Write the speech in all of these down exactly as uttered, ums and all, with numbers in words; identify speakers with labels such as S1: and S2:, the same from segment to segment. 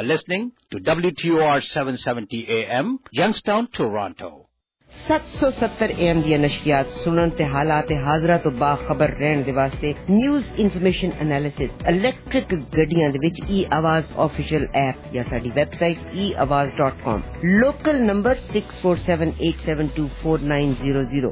S1: are listening to W T O R seven seventy A M, Youngstown, Toronto.
S2: سات سو ستر A M دی نشریات سنن تے حالات حاضرہ تو باخبر رہن دے واسطے نیوز انفارمیشن انالیسس الیکٹرک گڈیاں دے وچ ای آواز آفیشیل ایپ یا ساڈی website E Awaaz dot com. Local number six four seven eight seven two four nine zero zero.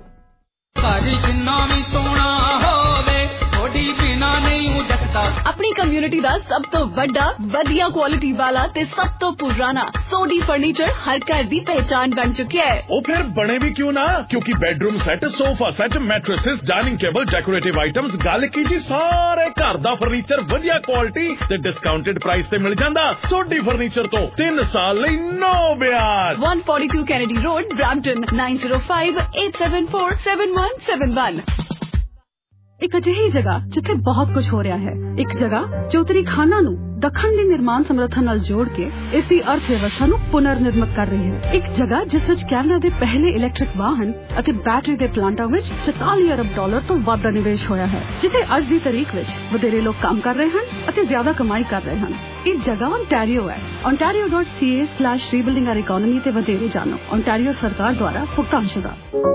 S3: اپنی کمیونٹی دا سب تو بڑا بدیا کوالٹی والا تے سب تو پرانا سوڈی فرنیچر ہر گھر دی پہچان بن چکیا ہے.
S4: او پھر بنے بھی کیوں نہ, کیونکہ bedroom set, sofa set, mattresses, dining table, decorative items, گل کی جی سارے گھر دا فرنیچر ودیا کوالٹی تے ڈسکاؤنٹڈ پرائس تے مل جاندا. سوڈی فرنیچر تو تین سال لئی نو بیاج.
S3: One forty two Kennedy Road, Brampton, nine zero five eight seven four seven one seven one. ایک ਅਜਿਹੀ ਜਗ੍ਹਾ ਜਿੱਥੇ ਬਹੁਤ ਕੁਝ ਹੋ ਰਿਹਾ ਹੈ. ਇੱਕ ਜਗ੍ਹਾ ਜੋ ਉੱਤਰੀ ਖਾਨਾਂ ਨੂੰ ਦੱਖਣ ਦੀ ਨਿਰਮਾਣ ਸਮਰੱਥਾ ਨਾਲ ਜੋੜ ਕੇ ਇਸ ਦੀ ਅਰਥ ਵਿਵਸਥਾ ਨੂੰ ਪੁਨਰ ਨਿਰਮਿਤ ਕਰ ਰਹੀ ਹੈ. ਇੱਕ ਜਗ੍ਹਾ ਜਿਸ ਵਿੱਚ ਕੈਨੇਡਾ ਦੇ ਪਹਿਲੇ ਇਲੈਕਟ੍ਰਿਕ ਵਾਹਨ ਅਤੇ ਬੈਟਰੀ ਦੇ ਪਲਾਂਟਾਂ ਵਿੱਚ ਚੁਤਾਲੀ ਅਰਬ ਡਾਲਰ ਤੋਂ ਵੱਧ ਦਾ ਨਿਵੇਸ਼ ਹੋਇਆ ਹੈ, ਜਿੱਥੇ ਅੱਜ ਦੀ ਤਾਰੀਖ ਵਿੱਚ ਵਧੇਰੇ ਲੋਕ ਕੰਮ ਕਰ ਰਹੇ ਹਨ ਅਤੇ ਜ਼ਿਆਦਾ ਕਮਾਈ ਕਰ ਰਹੇ ਹਨ. ਇਹ ਜਗ੍ਹਾ ਓਨਟਾਰੀਓ ਹੈ. ontario dot c a slash rebuilding our economy ਤੇ ਵਧੇਰੇ ਜਾਣੋ. ਓਨਟਾਰੀਓ ਸਰਕਾਰ ਦੁਆਰਾ ਭੁਗਤਾਨਸ਼ੁਦਾ.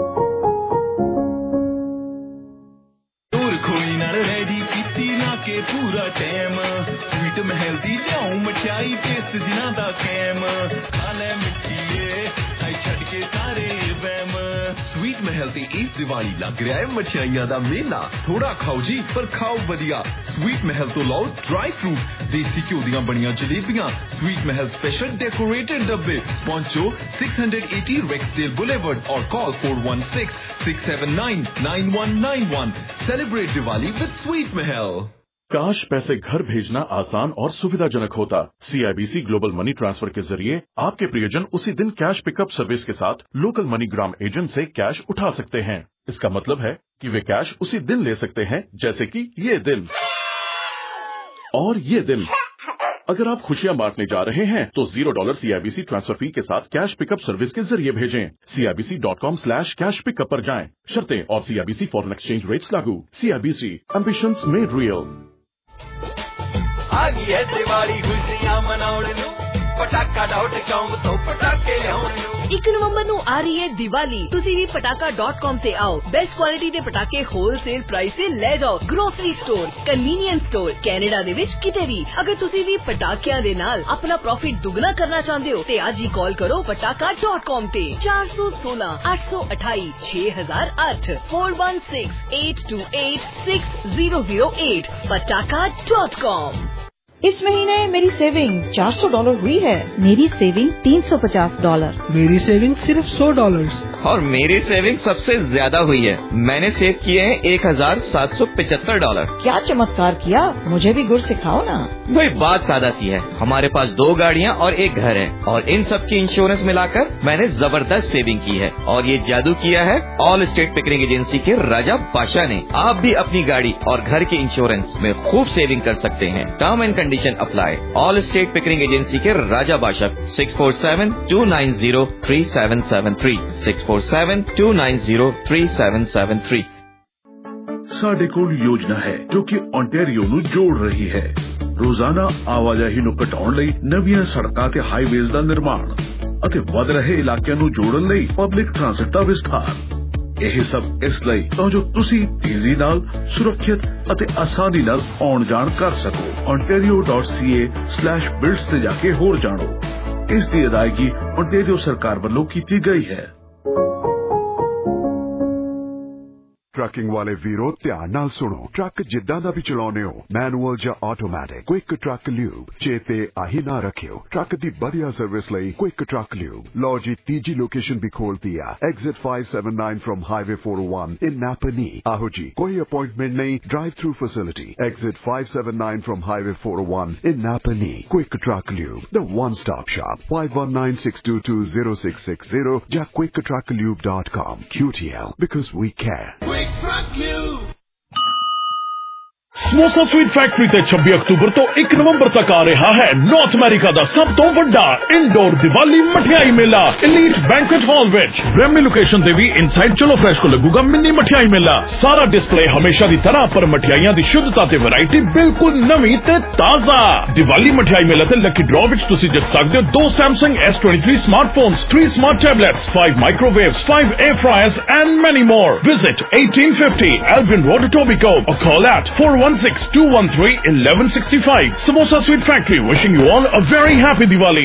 S5: کے پورا ٹائم سویٹ محل دی لیاؤں مٹھائی ٹیسٹ جنہ دا قیم کھا لے مٹھیے آئی چھڑ کے سارے ویم. سویٹ محل تے اس دیوالی لگ رہا ہے مٹھائیاں دا میلہ. تھوڑا کھاؤ جی پر کھاؤ بدیا. سویٹ محل تو لاؤ ڈرائی فروٹ, دیسی گھیو دیاں بڑیاں جلیبیاں, سویٹ محل اسپیشل ڈیکوریٹڈ ڈبے. پہنچو six hundred eighty Rexdale Boulevard اور call four one six six seven nine nine one nine one. Celebrate Diwali with Sweet Mahal.
S4: کاش پیسے گھر بھیجنا آسان اور سویدھا جنک ہوتا. C I B C global money transfer کے ذریعے آپ کے پریجن اسی دن کیش پک اپ سروس کے ساتھ لوکل منی گرام ایجنٹ سے کیش اٹھا سکتے ہیں. اس کا مطلب ہے کہ وہ کیش اسی دن لے سکتے ہیں, جیسے کہ یہ دن اور یہ دن. اگر آپ خوشیاں بانٹنے جا رہے ہیں تو zero dollar C I B C transfer fee کے ساتھ کیش پک اپ سروس کے ذریعے بھیجیں. C I B C dot com slash cash pick up پر جائیں. شرطیں اور C I B C foreign exchange rates لاگو. C I B C ambitions made real.
S6: آگی ہے دیوالی خوشیاں مناؤن نو, پٹاکا ڈاٹ کام تو پٹاکے لیاؤن نو.
S3: ایک نومبر نو آ رہی ہے دیوالی. تسی بھی پٹاکا ڈاٹ کام تے آؤ. بیسٹ کوالٹی دے پٹاکے ہول سیل پرائس تے لے جاؤ. Grocery store, convenience store, Canada دے وچ کتے بھی. اگر تسی بھی پٹاکیاں دے نال اپنا پروفٹ دگنا کرنا چاہندے ہو تے اج ہی کال کرو پٹاکا ڈاٹ کام تے. چار سو سولہ آٹھ سو اٹھائی چھ ہزار آٹھ four one six eight two eight six zero zero eight. Pataka dot com.
S7: اس مہینے میری سیونگ چار سو ڈالر ہوئی ہے. میری سیونگ تین سو پچاس ڈالر.
S8: میری سیونگ صرف سو ڈالر.
S9: اور میری سیونگ سب سے زیادہ ہوئی ہے. میں نے سیو کیے ہیں ایک ہزار سات سو پچہتر ڈالر.
S7: کیا چمتکار کیا, مجھے بھی گر سکھاؤ نا.
S9: وہی بات سادہ سی ہے. ہمارے پاس دو گاڑیاں اور ایک گھر ہے اور ان سب کی انشورنس ملا کر میں نے زبردست سیونگ کی ہے. اور یہ جادو کیا ہے آل اسٹیٹ پکرنگ ایجنسی کے راجا بادشاہ نے. آپ بھی اپنی گاڑی اور گھر کے انشورنس میں خوب سیونگ کر سکتے ہیں. Term and condition apply. Allstate پکرنگ ایجنسی کے راجا بادشاہ. Six four seven two nine zero three seven seven three six four seven two nine zero three seven seven three.
S10: ساڈے کول یوجنا ہے جو کہ اونٹاریو نو جوڑ رہی ہے. روزانہ آواਜਾਹੀ ਨੂੰ ਘਟਾਉਣ ਲਈ ਨਵੀਆਂ ਸੜਕਾਂ ਤੇ ਹਾਈਵੇਜ਼ ਦਾ ਨਿਰਮਾਣ ਅਤੇ ਵਧ ਰਹੇ ਇਲਾਕਿਆਂ ਨੂੰ ਜੋੜਨ ਲਈ ਪਬਲਿਕ ਟ੍ਰਾਂਸਪੋਰਟ ਦਾ ਵਿਸਥਾਰ. ਇਹ ਸਭ ਇਸ ਲਈ ਤਾਂ ਜੋ ਤੁਸੀਂ ਤੇਜ਼ੀ ਨਾਲ, ਸੁਰੱਖਿਅਤ ਅਤੇ ਆਸਾਨੀ ਨਾਲ ਆਉਣ ਜਾਣ ਕਰ ਸਕੋ. ontario dot c a slash builds ਤੇ ਜਾ ਕੇ ਹੋਰ ਜਾਣੋ. ਇਸ ਦੀ ਅਦਾਇਗੀ ontario ਸਰਕਾਰ ਵੱਲੋਂ ਕੀਤੀ ਗਈ ਹੈ.
S11: ਟਰੱਕਿੰਗ ਵਾਲੇ ਵੀਰੋ ਧਿਆਨ ਨਾਲ ਸੁਣੋ. ਟਰੱਕ ਜਿੱਦਾਂ ਦਾ ਵੀ ਚਲਾਉਨੇ ਹੋ, ਮੈਨੂਅਲ ਜਾਂ ਆਟੋਮੈਟਿਕ, ਕੁਇਕ ਟਰੱਕ ਲਿਊਬ ਚੇਤੇ ਆਹੀ ਨਾ ਰੱਖਿਓ. ਟਰੱਕ ਦੀ ਵਧੀਆ ਸਰਵਿਸ ਲਈ ਕੁਇਕ ਟਰੱਕ ਲਿਊਬ. ਲਓ ਜੀ ਤੀਜੀ ਲੋਕੇਸ਼ਨ ਵੀ ਖੋਲਤੀ ਆ. Exit five seventy-nine from highway four oh one in Napanee. ਆਹੋ ਜੀ, ਕੋਈ ਅਪਾਇੰਟਮੈਂਟ ਨਹੀਂ, drive through facility. Exit five seventy-nine from highway four oh one in Napanee. Quick Truck Lube, the one stop shop. five one nine six two two zero six six zero ਜਾਂ quick truck lube dot com. Q T L, because we care.
S6: Quick Truck Lube.
S4: Samosa sweet factory ਤੇ ਛੱਬੀ October ਤੋਂ ਇੱਕ ਨਵੰਬਰ ਤੱਕ ਆ ਰਿਹਾ ਹੈ north America ਦਾ ਸਭ ਤੋਂ ਵੱਡਾ ਇਨਡੋਰ ਦੀਵਾਲੀ ਮਠਿਆਈ ਮੇਲਾ ਐਲੀਟ ਬੈਂਕਟ ਹਾਲ ਵਿੱਚ ਬ੍ਰਹਮੀ ਲੋਕੇਸ਼ਨ ਤੇ ਵੀ ਇਨਸਾਈਡ ਚਲੋ ਫਰੈਸ਼ ਕੋ ਲੱਗੂਗਾ ਮਿੰਨੀ ਮਠਿਆਈ ਮੇਲਾ। ਸਾਰਾ ਡਿਸਪਲੇ ਹਮੇਸ਼ਾ ਦੀ ਤਰ੍ਹਾਂ ਪਰ ਮਠਿਆਈਆਂ ਦੀ ਸ਼ੁੱਧਤਾ ਤੇ ਵੈਰਾਈਟੀ ਬਿਲਕੁਲ ਨਵੀਂ ਤੇ ਤਾਜ਼ਾ। ਦੀਵਾਲੀ ਮਠਿਆਈ ਮੇਲਾ ਤੇ ਲੱਕੀ ਡਰਾਅ ਵਿੱਚ ਤੁਸੀਂ ਜਿੱਤ ਸਕਦੇ ਹੋ ਦੋ Samsung S twenty-three smartphones, three smart tablets, five microwaves, five air fryers and many more. Visit eighteen fifty Albion Road, Etobicoke or call at four one six two one three one one six five. Samosa Sweet Factory wishing you all a very happy Diwali.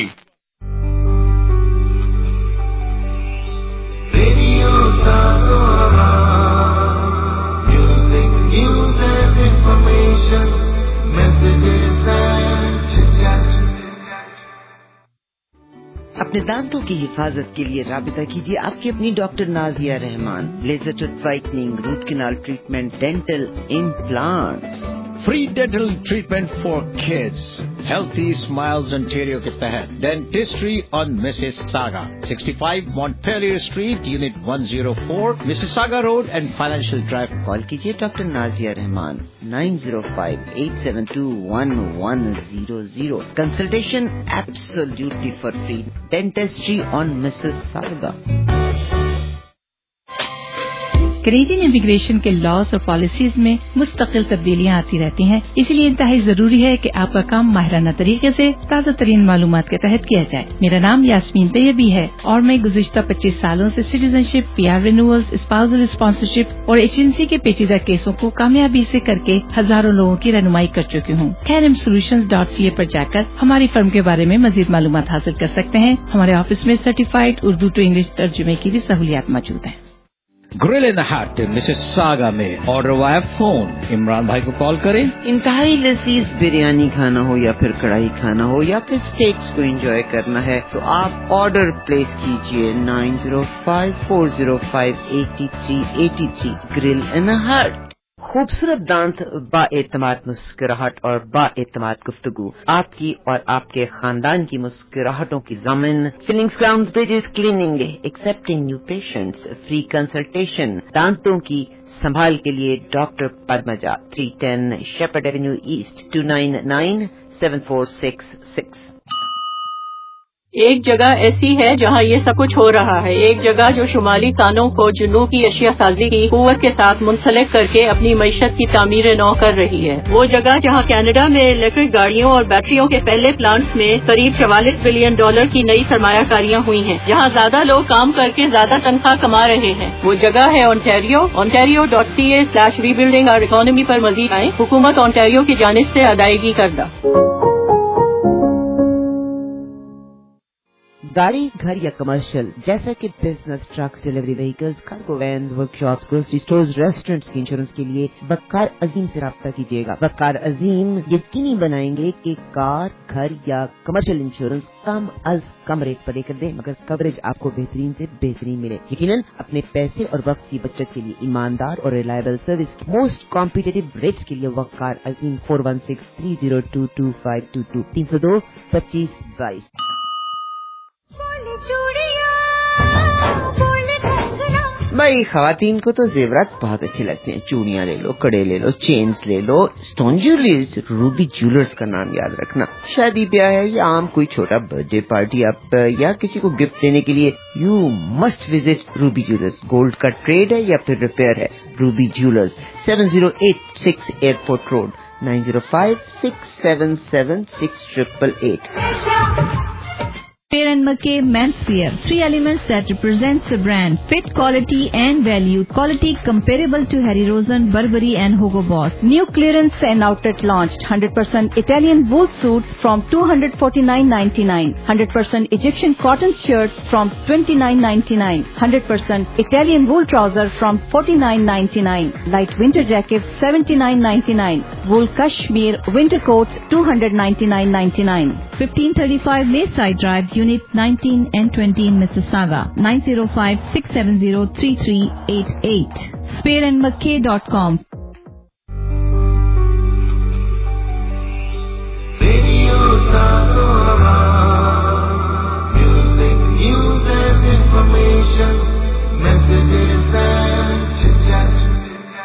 S5: Radio Sazora, music, news and information, messages and chit-chat.
S2: अपने दांतों की हिफाजत के लिए राबिता कीजिए आपकी अपनी doctor Nazia Rahman. Laser tooth whitening, root canal treatment, dental implants,
S1: free dental treatment for kids, healthy smiles Ontario के तहत dentistry on Mississauga, sixty-five Montpelier Street, Unit one oh four, Mississauga Road and Financial Drive.
S2: Call कीजिए doctor Nazia Rahman nine zero five eight seven two one one zero zero. Consultation absolutely for free. Dentistry on Mississauga.
S12: Canadian immigration के laws और policies में मुस्तकिल तब्दीलियां आती रहती हैं, इसलिए इंतहाई जरूरी है कि आपका काम माहिराना तरीके से ताज़ा तरीन मालूमात के तहत किया जाए। मेरा नाम यास्मीन तैयबी है और मैं गुज़िश्ता पच्चीस सालों से citizenship, PR renewals, spousal sponsorship और एजेंसी के पेचीदा केसों को कामयाबी से करके हजारों लोगों की रहनुमाई कर चुकी हूँ। Karam Solutions dot C A पर जाकर हमारी फर्म के बारे में मजीद मालूमात हासिल कर सकते हैं। हमारे ऑफिस में सर्टिफाइड उर्दू टू इंग्लिश तर्जुमे की भी सहूलियात मौजूद हैं।
S1: Grill in the Hut Mississauga में ऑर्डर वाया फोन। इमरान भाई को कॉल करें।
S2: इंतहाई लजीज बिरयानी खाना हो या फिर कढ़ाई खाना हो या फिर स्टेक्स को एंजॉय करना है तो आप ऑर्डर प्लेस कीजिए nine zero five four zero five eight three eight three। Grill in the Hut. खूबसूरत दांत, बाएतमाद मुस्कुराहट और बाएतमाद गुफ्तगू, आपकी और आपके खानदान की मुस्कुराहटों की ज़मीन। Fillings, crowns, bridges, cleaning, accepting new patients, free consultation, दांतों की संभाल के लिए doctor Padmaja, three ten Sheppard Avenue East, two nine nine seven four six six।
S13: एक जगह ऐसी है जहां ये सब कुछ हो रहा है, एक जगह जो शुमाली तानों को जुनूब की अशिया साजी की कुव्वत के साथ मुंसलिक करके अपनी मईशत की तामीर नौ कर रही है। वो जगह जहां कनाडा में इलेक्ट्रिक गाड़ियों और बैटरियों के पहले प्लांट्स में करीब चवालीस बिलियन डॉलर की नई सरमायाकारियां हुई हैं, जहां ज्यादा लोग काम करके ज्यादा तनख्वाह कमा रहे हैं। वो जगह है Ontario. Ontario dot C A slash rebuilding our economy पर मजीद आए। हुकूमत ओंटारियो की जानिब से अदायगी करदा।
S2: गाड़ी, घर या कमर्शियल जैसा कि business, trucks, delivery vehicles, cargo vans, workshops, grocery stores, restaurants के इंश्योरेंस के लिए वकार अजीम से राब्ता कीजिएगा। वकार अजीम यकीनी बनाएंगे कि कार, घर या कमर्शियल इंश्योरेंस कम अज कम रेट पर लेकर दे, मगर कवरेज आपको बेहतरीन से बेहतरीन मिले। यकीनन अपने पैसे और वक्त की बचत के लिए ईमानदार और reliable service most competitive rates के लिए वकार अजीम four one six three zero two two five two two तीन सौ दो पच्चीस बाईस। भाई खवातीन को तो जेवरात बहुत अच्छे लगते हैं। चूड़ियां ले लो, कड़े ले लो, चेन्स ले लो, स्टोन ज्वेलरीज। रूबी ज्वेलर्स का नाम याद रखना। शादी ब्याह है या आम कोई छोटा बर्थडे पार्टी आप या किसी को गिफ्ट देने के लिए you must visit Ruby jewellers. Gold का ट्रेड है या फिर रिपेयर है, Ruby jewellers, seven zero eight six airport road, nine zero five six seven seven six eight eight eight।
S12: Fair and McKay Men's Wear. Three elements that represents the brand. Fit, quality and value. Quality comparable to Harry Rosen, Burberry and Hugo Boss.
S3: New clearance and outlet launched. one hundred percent Italian wool suits from two hundred forty-nine ninety-nine. one hundred percent Egyptian cotton shirts from twenty-nine ninety-nine. one hundred percent Italian wool trouser from forty-nine ninety-nine. Light winter jackets seventy-nine ninety-nine. Wool cashmere winter coats two hundred ninety-nine ninety-nine.
S12: fifteen thirty-five Mayside Drive, Unit nineteen and twenty in Mississauga. nine zero five six seven zero three three eight eight. Spear and McKay dot com.
S5: Radio Sazora, music, news and information, messages and chit-chat.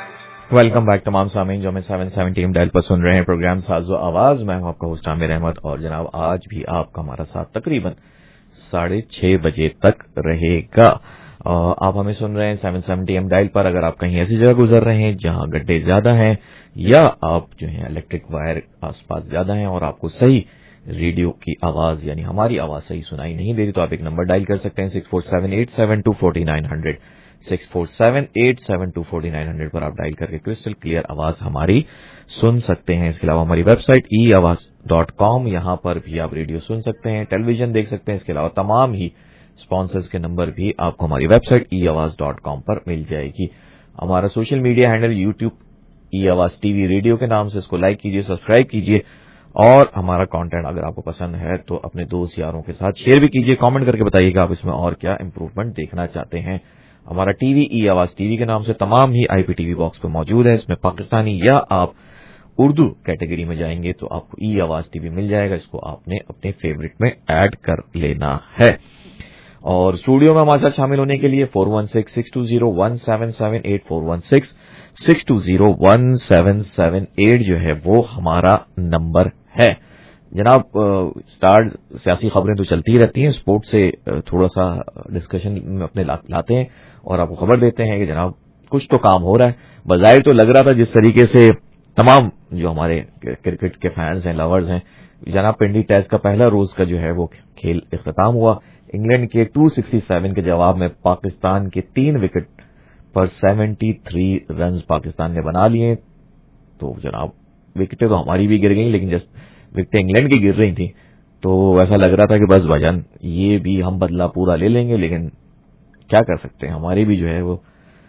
S9: Welcome back تمام سامعین جو ہمیں seven seventy M dial پر سن رہے ہیں programme ساز و آواز. میں ہوں آپ کا ہوسٹ عامر احمد اور جناب آج بھی آپ کا ہمارا ساتھ تقریباً ساڑھے چھ بجے تک رہے گا. آپ ہمیں سن رہے ہیں سیون سیونٹی ایم ڈائل پر. اگر آپ کہیں ایسی جگہ گزر رہے ہیں جہاں گڈھے زیادہ ہیں یا آپ جو ہیں الیکٹرک وائر آس پاس زیادہ ہیں اور آپ کو صحیح ریڈیو کی آواز یعنی ہماری آواز صحیح سنائی نہیں دے رہی تو آپ ایک نمبر ڈائل کر سکتے ہیں six four seven eight seven two forty nine hundred six four seven eight seven two forty nine hundred پر آپ ڈائل کر کے کرسٹل کلیئر آواز ہماری سن سکتے ہیں. اس کے علاوہ ہماری web site E Awaaz dot کام, یہاں پر بھی آپ ریڈیو سن سکتے ہیں, ٹیلی ویژن دیکھ سکتے ہیں. اس کے علاوہ تمام ہی اسپانسرز کے نمبر بھی آپ کو ہماری web site E Awaaz dot کام پر مل جائے گی. ہمارا social media handle YouTube E Awaaz T وی ریڈیو کے نام سے, اس کو لائک کیجیے, سبسکرائب کیجیے اور ہمارا کانٹینٹ اگر آپ کو پسند ہے تو اپنے دوست یاروں کے ساتھ شیئر بھی کیجیے. کامنٹ کر کے بتائیے گا آپ اس میں اور کیا امپروومنٹ دیکھنا چاہتے ہیں. ہمارا ٹی وی ای آواز ٹی وی کے نام سے تمام ہی آئی پی ٹی وی باکس پہ موجود ہے. اس میں پاکستانی یا آپ اردو کیٹیگری میں جائیں گے تو آپ کو ای آواز ٹی وی مل جائے گا. اس کو آپ نے اپنے فیوریٹ میں ایڈ کر لینا ہے. اور اسٹوڈیو میں ہمارے ساتھ شامل ہونے کے لیے four one six six two zero one seven seven eight four one six six two zero one seven seven eight جو ہے وہ ہمارا نمبر ہے. جناب اسٹارز سیاسی خبریں تو چلتی ہی رہتی ہیں, اسپورٹ سے تھوڑا سا ڈسکشن میں اپنے لاتے ہیں اور آپ کو خبر دیتے ہیں کہ جناب کچھ تو کام ہو رہا ہے. بظاہر تو لگ رہا تھا جس طریقے سے تمام جو ہمارے کرکٹ کے فینس ہیں, لورز ہیں, جناب پنڈی ٹیسٹ کا پہلا روز کا جو ہے وہ کھیل اختتام ہوا. انگلینڈ کے دو سو سڑسٹھ کے جواب میں پاکستان کے تین وکٹ پر ستہتر رنز پاکستان نے بنا لیے. تو جناب وکٹیں تو ہماری بھی گر گئیں لیکن جس وکٹیں انگلینڈ کی گر رہی تھیں تو ایسا لگ رہا تھا کہ بس بھجن یہ بھی ہم بدلہ پورا لے لیں گے, لیکن کیا کر سکتے ہیں, ہماری بھی جو ہے وہ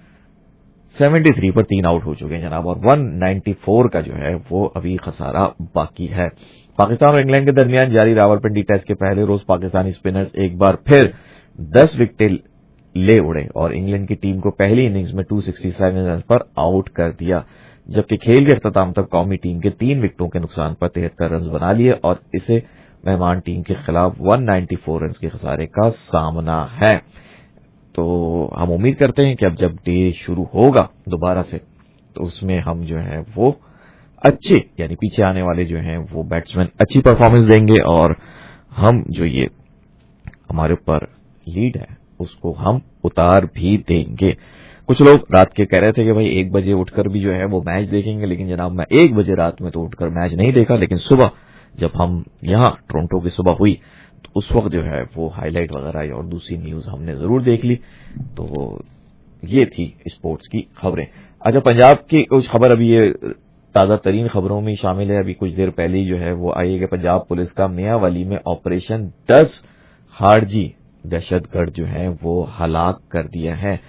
S9: تہتر پر تین آؤٹ ہو چکے ہیں جناب, اور ایک سو چورانوے کا جو ہے وہ ابھی خسارہ باقی ہے. پاکستان اور انگلینڈ کے درمیان جاری راولپنڈی ٹیسٹ کے پہلے روز پاکستانی اسپنرز ایک بار پھر دس وکٹیں لے اڑے اور انگلینڈ کی ٹیم کو پہلی اننگز میں دو سو سڑسٹھ رنز پر آؤٹ کر دیا, جبکہ کھیل کے اختتام تک قومی ٹیم کے تین وکٹوں کے نقصان پر تہتر رنز بنا لیے اور اسے مہمان ٹیم کے خلاف ایک سو چورانوے رنز کے خسارے کا سامنا ہے. تو ہم امید کرتے ہیں کہ اب جب ڈے شروع ہوگا دوبارہ سے تو اس میں ہم جو ہے وہ اچھے یعنی پیچھے آنے والے جو ہیں وہ بیٹسمین اچھی پرفارمنس دیں گے اور ہم جو یہ ہمارے اوپر لیڈ ہے اس کو ہم اتار بھی دیں گے. کچھ لوگ رات کے کہہ رہے تھے کہ بھائی ایک بجے اٹھ کر بھی جو ہے وہ میچ دیکھیں گے, لیکن جناب میں ایک بجے رات میں تو اٹھ کر میچ نہیں دیکھا, لیکن صبح جب ہم یہاں ٹورنٹو کی صبح ہوئی تو اس وقت جو ہے وہ ہائی لائٹ وغیرہ اور دوسری نیوز ہم نے ضرور دیکھ لی. تو یہ تھی اسپورٹس کی خبریں. اچھا, پنجاب کی کچھ خبر ابھی یہ تازہ ترین خبروں میں شامل ہے. ابھی کچھ دیر پہلے جو ہے وہ آئی ہے کہ پنجاب پولیس کا میاں والی میں آپریشن دس خارجی دہشت گرد جو ہیں وہ ہلاک کر دیا ہے.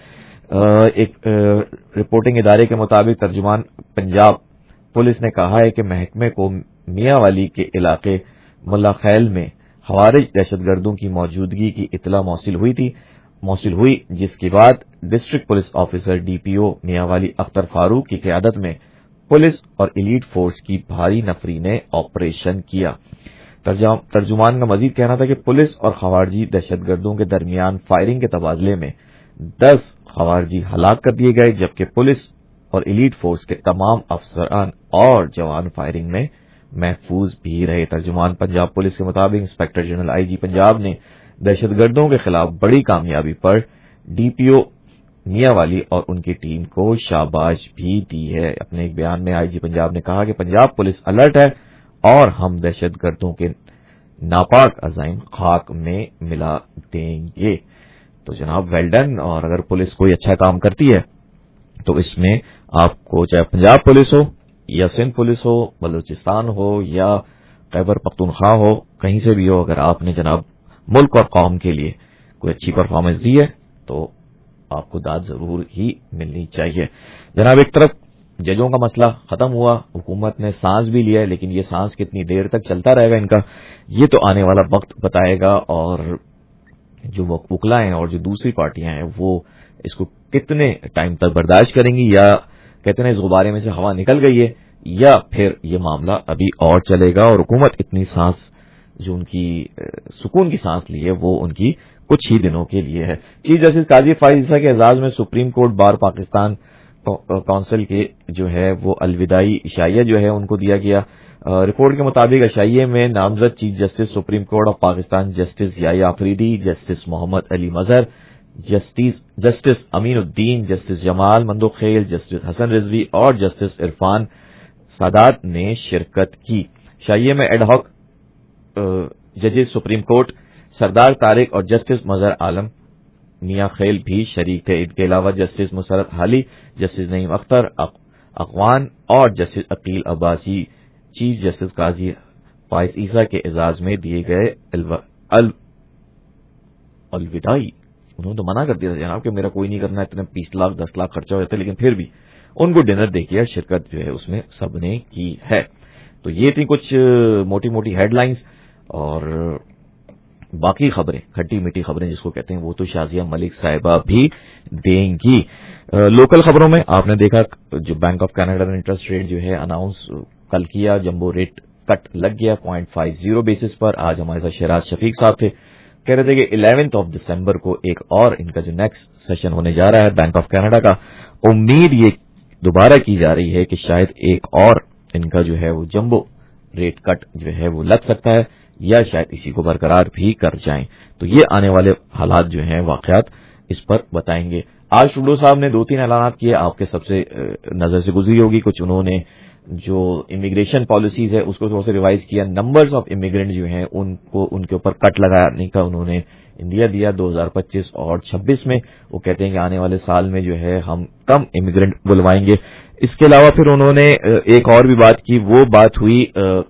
S9: ایک رپورٹنگ ادارے کے مطابق ترجمان پنجاب پولیس نے کہا ہے کہ محکمے کو میاں والی کے علاقے ملا خیل میں خوارج دہشت گردوں کی موجودگی کی اطلاع موصول ہوئی تھی موصول ہوئی جس کے بعد district police officer D P O Mian Wali Akhtar فاروق کی قیادت میں پولیس اور ایلیٹ فورس کی بھاری نفری نے آپریشن کیا. ترجمان کا مزید کہنا تھا کہ پولیس اور خوارجی دہشت گردوں کے درمیان فائرنگ کے تبادلے میں دس خوارجی ہلاک کر دیے گئے, جبکہ پولیس اور ایلیٹ فورس کے تمام افسران اور جوان فائرنگ میں محفوظ بھی رہے. ترجمان پنجاب پولیس کے مطابق inspector general I G Punjab نے دہشت گردوں کے خلاف بڑی کامیابی پر ڈی پی او میاں والی اور ان کی ٹیم کو شاباش بھی دی ہے. اپنے ایک بیان میں آئی جی پنجاب نے کہا کہ پنجاب پولیس الرٹ ہے اور ہم دہشت گردوں کے ناپاک عزائم خاک میں ملا دیں گے. تو جناب ویل ڈن. اور اگر پولیس کوئی اچھا کام کرتی ہے تو اس میں آپ کو چاہے پنجاب پولیس ہو یا سندھ پولیس ہو, بلوچستان ہو یا خیبر پختونخوا ہو, کہیں سے بھی ہو, اگر آپ نے جناب ملک اور قوم کے لیے کوئی اچھی پرفارمنس دی ہے تو آپ کو داد ضرور ہی ملنی چاہیے. جناب ایک طرف ججوں کا مسئلہ ختم ہوا, حکومت نے سانس بھی لیا ہے, لیکن یہ سانس کتنی دیر تک چلتا رہے گا ان کا یہ تو آنے والا وقت بتائے گا, اور جو وکلا ہیں اور جو دوسری پارٹیاں ہیں وہ اس کو کتنے ٹائم تک برداشت کریں گی, یا کہتے ہیں اس غبارے میں سے ہوا نکل گئی ہے, یا پھر یہ معاملہ ابھی اور چلے گا اور حکومت اتنی سانس جو ان کی سکون کی سانس لی ہے وہ ان کی کچھ ہی دنوں کے لیے ہے. چیف جسٹس قاضی فائز عیسیٰ کے اعزاز میں supreme court bar Pakistan
S14: council کے جو ہے وہ الوداعی عشائیہ جو ہے ان کو دیا گیا. رپورٹ کے مطابق عشائیے میں نامزد chief justice supreme court of Pakistan justice Yahya Afridi, justice Muhammad Ali Mazhar, justice justice Aminuddin, justice Jamal Mandokhail, justice Hasan Rizvi اور جسٹس عرفان سادات نے شرکت کی. عشائیے میں ایڈ ہاک ججز سپریم کورٹ سردار طارق اور جسٹس مظہر عالم میاں خیل بھی شریک تھے. ان کے علاوہ جسٹس مسرت حالی, جسٹس نعیم اختر اقوان اور justice Aqeel Abbasi chief justice Qazi Faez عیسیٰ کے اعزاز میں دیے گئے الوداعی. انہوں نے تو منع کر دیا تھا جناب کہ میرا کوئی نہیں کرنا, اتنے بیس لاکھ دس لاکھ خرچہ ہو جاتا ہے, لیکن پھر بھی ان کو ڈنر دے کیا, شرکت جو ہے اس میں سب نے کی ہے. تو یہ تھی کچھ موٹی موٹی ہیڈ لائنز, اور باقی خبریں کھٹی میٹھی خبریں جس کو کہتے ہیں وہ تو شازیہ ملک صاحبہ بھی دیں گی. لوکل خبروں میں آپ نے دیکھا جو بینک آف کینیڈا نے انٹرسٹ ریٹ جو ہے اناؤنس کل کیا, جمبو ریٹ کٹ لگ گیا پوائنٹ فائیو زیرو بیسس پر. آج ہمارے ساتھ شہراز شفیق صاحب تھے, کہہ رہے تھے کہ الیونتھ آف دسمبر کو ایک اور ان کا جو نیکسٹ سیشن ہونے جا رہا ہے بینک آف کینیڈا کا, امید یہ دوبارہ کی جا رہی ہے کہ شاید ایک اور ان کا جو ہے وہ جمبو ریٹ کٹ جو ہے وہ لگ سکتا ہے, یا شاید اسی کو برقرار بھی کر جائیں. تو یہ آنے والے حالات جو ہیں واقعات اس پر بتائیں گے. آج ٹروڈو صاحب نے دو تین اعلانات کیے, آپ کے سب سے نظر سے گزری ہوگی. کچھ انہوں نے جو امیگریشن پالیسیز ہے اس کو تھوڑا سا ریوائز کیا. نمبرز آف امیگرینٹ جو ہیں ان کو ان کے اوپر کٹ لگانے کا انہوں نے انڈیا دیا دو ہزار پچیس اور چھبیس میں. وہ کہتے ہیں کہ آنے والے سال میں جو ہے ہم کم امیگرینٹ بلوائیں گے. اس کے علاوہ پھر انہوں نے ایک اور بھی بات کی, وہ بات ہوئی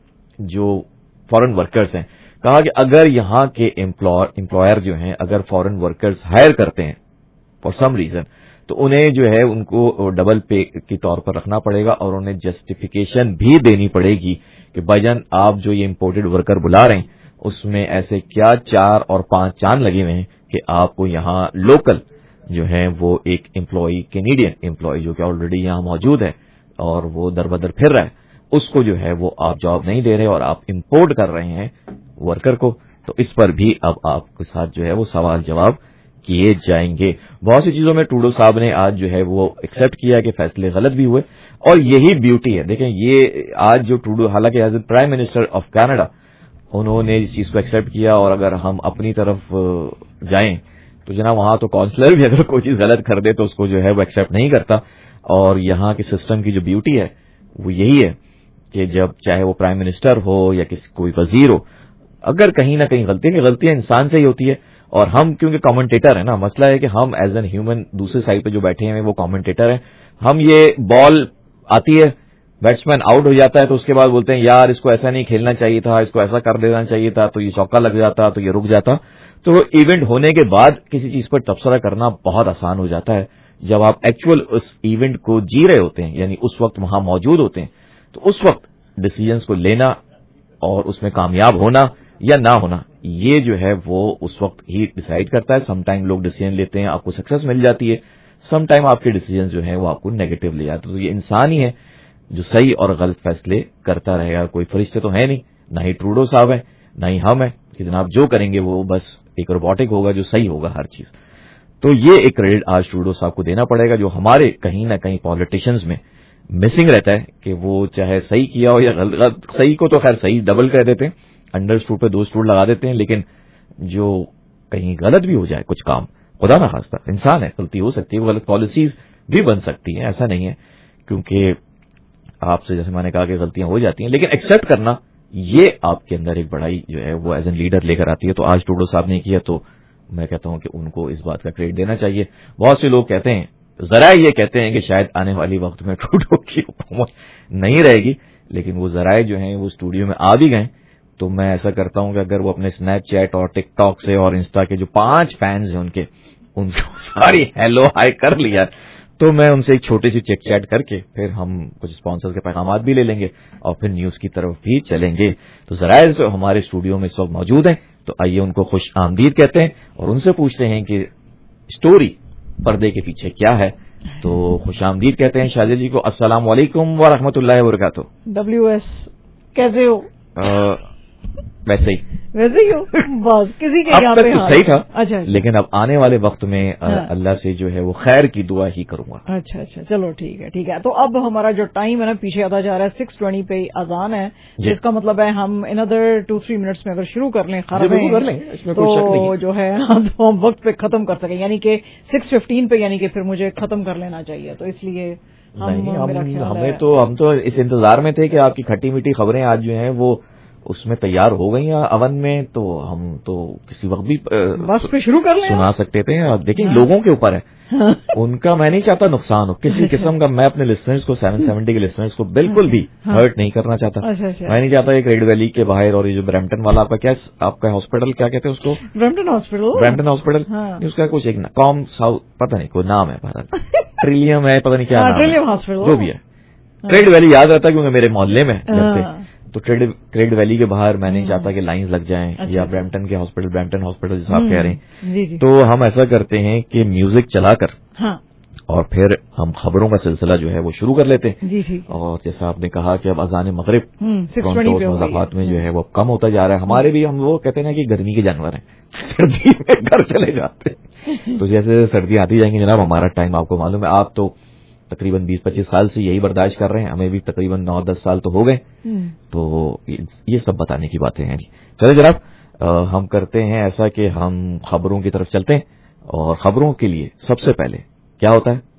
S14: جو فارن ورکرز ہیں. کہا کہ اگر یہاں کے امپلائر جو ہیں اگر فارن ورکرز ہائر کرتے ہیں فار سم ریزن, تو انہیں جو ہے ان کو ڈبل پے کے طور پر رکھنا پڑے گا, اور انہیں جسٹیفیکیشن بھی دینی پڑے گی کہ بھائی جان آپ جو یہ امپورٹڈ ورکر بلا رہے ہیں اس میں ایسے کیا چار اور پانچ چاند لگے ہوئے ہیں کہ آپ کو یہاں لوکل جو ہے وہ ایک امپلائی کینیڈین امپلائی جو کہ آلریڈی یہاں موجود ہے اور وہ در بدر پھر رہا ہے, اس کو جو ہے وہ آپ جاب نہیں دے رہے اور آپ امپورٹ کر رہے ہیں ورکر کو. تو اس پر بھی اب آپ کے ساتھ جو ہے وہ سوال جواب کیے جائیں گے. بہت سی چیزوں میں ٹروڈو صاحب نے آج جو ہے وہ ایکسپٹ کیا کہ فیصلے غلط بھی ہوئے, اور یہی بیوٹی ہے. دیکھیں یہ آج جو ٹروڈو, حالانکہ as a prime minister of Canada انہوں نے اس چیز کو ایکسپٹ کیا, اور اگر ہم اپنی طرف جائیں تو جناب وہاں تو کونسلر بھی اگر کوئی چیز غلط کر دے تو اس کو جو ہے وہ ایکسپٹ نہیں کرتا. اور یہاں کے سسٹم کی جو بیوٹی ہے وہ یہی ہے کہ جب چاہے وہ پرائم منسٹر ہو یا کسی کوئی وزیر ہو, اگر کہیں نہ کہیں غلطی نہیں, غلطیاں انسان سے ہی ہوتی ہے. اور ہم کیونکہ کامنٹیٹر ہیں نا, مسئلہ ہے کہ ہم ایز این ہیومن دوسرے سائڈ پہ جو بیٹھے ہیں وہ کامنٹیٹر ہیں. ہم یہ بال آتی ہے, بیٹسمین آؤٹ ہو جاتا ہے تو اس کے بعد بولتے ہیں یار اس کو ایسا نہیں کھیلنا چاہیے تھا, اس کو ایسا کر دینا چاہیے تھا, تو یہ چوکا لگ جاتا, تو یہ رک جاتا. تو ایونٹ ہونے کے بعد کسی چیز پر تبصرہ کرنا بہت آسان ہو جاتا ہے. جب آپ ایکچوئل اس ایونٹ کو جی رہے ہوتے ہیں, یعنی اس وقت وہاں موجود ہوتے ہیں, تو اس وقت ڈیسیجنز کو لینا اور اس میں کامیاب ہونا یا نہ ہونا, یہ جو ہے وہ اس وقت ہی ڈیسائیڈ کرتا ہے. سم ٹائم لوگ ڈیسیجن لیتے ہیں, آپ کو سکسیس مل جاتی ہے, سم ٹائم آپ کے ڈیسیجنز جو ہیں وہ آپ کو نیگیٹو لے جاتے ہیں. تو یہ انسان ہی ہے جو صحیح اور غلط فیصلے کرتا رہے گا. کوئی فرشتے تو ہے نہیں, نہ ہی ٹروڈو صاحب ہیں نہ ہی ہم ہیں کہ جناب جو کریں گے وہ بس ایک روبوٹک ہوگا جو صحیح ہوگا ہر چیز. تو یہ ایک کریڈٹ آج ٹروڈو صاحب کو دینا پڑے گا, جو ہمارے کہیں نہ کہیں پالیٹیشنز میں مسنگ رہتا ہے کہ وہ چاہے صحیح کیا ہو یا غلط. صحیح کو تو خیر صحیح ڈبل کر دیتے ہیں, انڈر اسٹوڈ پہ دو اسٹوڈ لگا دیتے ہیں, لیکن جو کہیں غلط بھی ہو جائے کچھ کام, خدا نہ خواستہ, انسان ہے, غلطی ہو سکتی ہے, وہ غلط پالیسیز بھی بن سکتی ہیں, ایسا نہیں ہے. کیونکہ آپ سے جیسے میں نے کہا کہ غلطیاں ہو جاتی ہیں, لیکن ایکسپٹ کرنا یہ آپ کے اندر ایک بڑائی جو ہے وہ ایز این لیڈر لے کر آتی ہے. تو آج ٹروڈو صاحب نے کیا, تو میں کہتا ہوں کہ ان کو اس بات کا کریڈٹ دینا چاہیے. بہت سے لوگ کہتے ہیں, ذرائع یہ کہتے ہیں کہ شاید آنے والی وقت میں ٹروڈو کی حکومت نہیں رہے گی, لیکن وہ ذرائع جو ہیں وہ اسٹوڈیو میں آ بھی گئے. تو میں ایسا کرتا ہوں کہ اگر وہ اپنے اسنیپ چیٹ اور ٹک ٹاک سے اور انسٹا کے جو پانچ فینز ہیں ان کے, ان کو ساری ہیلو ہائی کر لیا, تو میں ان سے ایک چھوٹی سی چیک چیٹ کر کے پھر ہم کچھ اسپانسرز کے پیغامات بھی لے لیں گے اور پھر نیوز کی طرف بھی چلیں گے. تو ذرائع جو ہمارے اسٹوڈیو میں اس وقت موجود ہیں, تو آئیے ان کو خوش آمدید کہتے ہیں اور ان سے پوچھتے ہیں کہ اسٹوری پردے کے پیچھے کیا ہے. تو خوش آمدید کہتے ہیں شاہجہ جی کو. السلام علیکم ورحمۃ اللہ وبرکاتہ.
S8: ڈبلیو ایس کیسے ہو؟
S14: वैसे ही
S15: वैसे ही हो बस किसी के
S14: अब
S15: यहाँ
S14: तक
S15: पे
S14: तो
S15: हाँ।
S14: सही था।
S15: अच्छा, अच्छा
S14: लेकिन अब आने वाले वक्त में
S15: हाँ।
S14: अल्लाह से जो है वो खैर की दुआ ही करूंगा।
S15: अच्छा अच्छा चलो ठीक है ठीक है। तो अब हमारा जो टाइम है ना पीछे आता जा रहा है, सिक्स ट्वेंटी पे अजान है, जिसका मतलब है हम in other two three minutes में अगर शुरू कर लें खर में
S14: कर लें, इसमें कोई शक नहीं
S15: तो जो है तो हम वक्त पे खत्म कर सकें, यानी कि सिक्स फिफ्टीन पे यानी कि फिर मुझे खत्म कर लेना चाहिए। तो इसलिए हम
S14: नहीं,
S15: मेरा
S14: हम,
S15: ख्याल
S14: हमें
S15: है
S14: तो हम तो इस इंतजार में थे कि आपकी खट्टी मीठी खबरें आज जो हैं वो उसमें तैयार हो गई हैं अवन में, तो हम तो किसी वक्त भी
S15: बस पे शुरू कर लें
S14: सुना सकते थे। और देखिए हाँ। लोगों के ऊपर है हाँ। उनका मैं नहीं चाहता नुकसान हो किसी किस्म का। मैं अपने लिसनर्स को सेवन सेवेंटी के लिसनर्स को बिल्कुल भी हाँ। हर्ट नहीं करना चाहता।
S15: अच्छा, अच्छा।
S14: मैं नहीं चाहता एक रेड वैली के बाहर और ये जो ब्रैम्पटन वाला आपका क्या आपका हॉस्पिटल क्या कहते हैं उसको,
S15: ब्रैम्पटन हॉस्पिटल
S14: ब्रैम्पटन हॉस्पिटल उसका कुछ एक कॉम साउथ पता नहीं कोई नाम है भारत ट्रिलियम है पता नहीं क्या
S15: ट्रिलियम हॉस्पिटल
S14: जो भी है। ट्रेड वैली याद रहता है क्योंकि मेरे मोहल्ले में जैसे तो ट्रेड ट्रेड वैली के बाहर मैं नहीं चाहता कि लाइंस लग जाएं। अच्छा, या ब्रैम्पटन के हॉस्पिटल ब्रैम्पटन हॉस्पिटल जैसा आप कह रहे हैं
S15: जी, जी।
S14: तो हम ऐसा करते हैं कि म्यूजिक चलाकर
S15: हाँ।
S14: और फिर हम खबरों का सिलसिला जो है वो शुरू कर लेते हैं
S15: जी ठीक।
S14: और जैसा आपने कहा कि अब अजान मगरिब
S15: टोरंटो
S14: मज़ाफ़ात में जो है वो कम होता जा रहा है। हमारे भी हम वो कहते हैं ना कि गर्मी के जानवर हैं सर्दी में घर चले जाते हैं। तो जैसे सर्दी आती जाएंगी जनाब हमारा टाइम आपको मालूम है, आप तो तकरीबन बीस पच्चीस साल से यही बर्दाश्त कर रहे हैं, हमें भी तकरीबन नौ दस साल तो हो गए। तो ये सब बताने की बातें हैं। चले जनाब हम करते हैं ऐसा कि हम खबरों की तरफ चलते हैं और खबरों के लिए सबसे पहले क्या होता है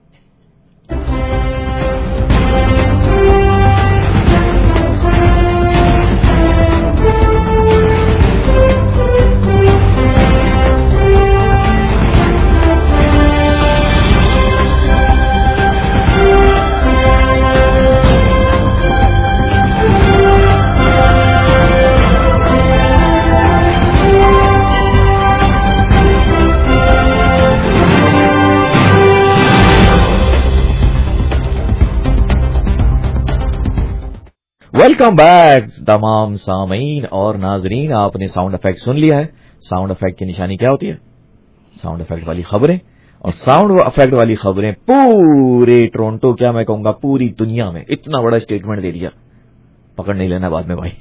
S14: वेलकम बैक तमाम सामीन और नाजरीन, आपने साउंड इफेक्ट सुन लिया है। साउंड इफेक्ट की निशानी क्या होती है? साउंड इफेक्ट वाली खबरें। और साउंड इफेक्ट वाली खबरें पूरे टोरंटो क्या मैं कहूंगा पूरी दुनिया में इतना बड़ा स्टेटमेंट दे दिया, पकड़ नहीं लेना बाद में भाई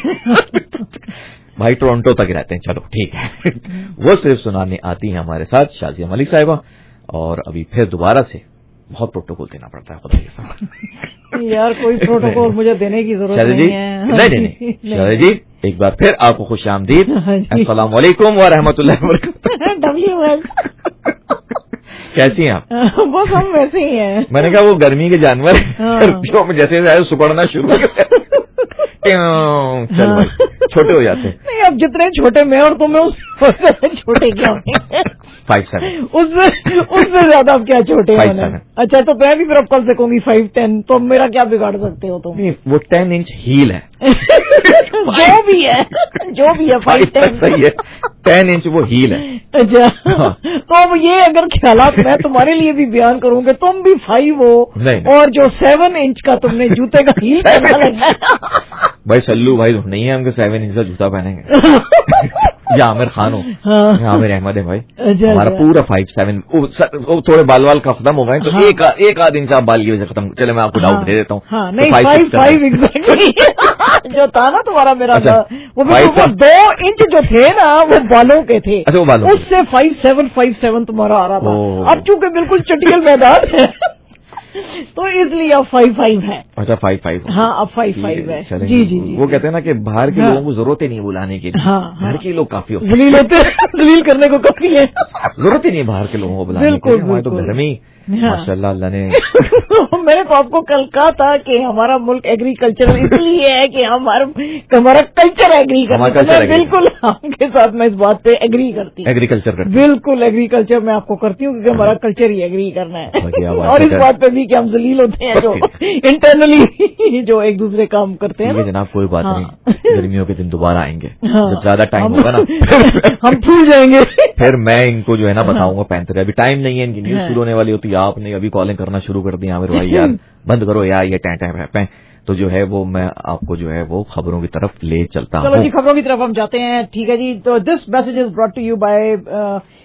S14: भाई टोरंटो तक रहते हैं, चलो ठीक है वो सिर्फ सुनाने आती है हमारे साथ शाजिया मलिक साहिबा। और अभी फिर दोबारा से बहुत प्रोटोकॉल देना पड़ता है खुदा के साथ
S15: यार कोई प्रोटोकॉल मुझे देने की जरूरत नहीं है।
S14: नहीं नहीं नहीं शायद जी एक बार फिर आपको खुश आमदीद। अस्सलाम वालेकुम व रहमतुल्लाहि व बरकातहू। कैसी हैं आप?
S15: बस हम वैसे ही हैं।
S14: मैंने कहा वो गर्मी के जानवर सर्दियों में जैसे जैसे सुकड़ना शुरू हो गए चल भाई छोटे हो जाते हैं।
S15: नहीं अब जितने छोटे मैं और तुम्हें उससे छोटे क्या होंगे?
S14: फाइव सेवन
S15: उससे उससे ज्यादा अब क्या छोटे होने। अच्छा तो मैं भी फिर अब कल से कहूंगी फाइव टेन, तो मेरा क्या बिगाड़ सकते हो तुम?
S14: नहीं वो टेन इंच हील है
S15: जो भी है जो भी है फाइव टेन
S14: सही है, टेन इंच वो हील है।
S15: अच्छा हाँ। तो अब ये अगर ख्यालात मैं तुम्हारे लिए भी बयान करूंगा, तुम भी फाइव हो और जो सेवन इंच का तुमने जूते का हील पहना लगा
S14: भाई सल्लू भाई नहीं है, हमको सेवन इंच का जूता पहनेंगे या आमिर खान हो हाँ। आमिर अहमद है भाई अच्छा, हमारा अच्छा। पूरा फाइव सेवन वो थोड़े बाल वाल का खत्म हो गए तो हाँ। एक एक आध इंच आप बाल की वजह से खत्म। चले मैं आपको डाउट हाँ। दे देता हूँ
S15: हाँ, नहीं फाइव फाइव एग्जैक्टली जो था ना तुम्हारा मेरा अच्छा, वो वो दो इंच जो थे ना वो बालों के थे।
S14: अच्छा वो बालों
S15: उससे फाइव सेवन फाइव सेवन तुम्हारा आ रहा था। अब चूंकि बिल्कुल चटियल मैदान है तो इसलिए अब फाइव फाइव है।
S14: अच्छा फाइव फाइव
S15: हाँ अब फाइव फाइव है जी जी जी।
S14: वो कहते हैं ना कि बाहर के हाँ। लोगों को जरूरत ही नहीं बुलाने की।
S15: हाँ,
S14: घर के लोग काफी होते
S15: जलील होते जलील करने को काफी है,
S14: जरूरत ही नहीं बाहर के लोगों को बुलाने की। हमारे तो घर में माशाल्लाह अल्लाह ने
S15: मैंने तो आपको कल कहा था कि हमारा मुल्क एग्रीकल्चरल इसलिए है कि हमारा हमारा कल्चर एग्री करता है। बिल्कुल आपके साथ मैं इस बात पे एग्री करती हूँ।
S14: एग्रीकल्चर
S15: बिल्कुल एग्रीकल्चर मैं आपको करती हूँ क्योंकि हमारा कल्चर ही एग्री करना है। और इस बात पे भी कि हम जलील होते हैं जो इंटरनली जो एक दूसरे काम करते हैं।
S14: जनाब कोई बात नहीं, गर्मियों के दिन दोबारा आएंगे जब ज्यादा टाइम होगा ना
S15: हम भूल जाएंगे।
S14: फिर मैं इनको जो है ना बताऊंगा पैंतर अभी टाइम नहीं है, इनकी न्यूज शुरू होने वाली होती है। आपने अभी कॉलिंग करना शुरू कर दी आमिर भाई यार बंद करो यार ये टैं टैं पैं। तो जो है वो मैं आपको जो है वो खबरों की तरफ ले चलता हूँ।
S15: चलो जी खबरों की तरफ हम जाते हैं। ठीक है जी। तो this message is brought to you by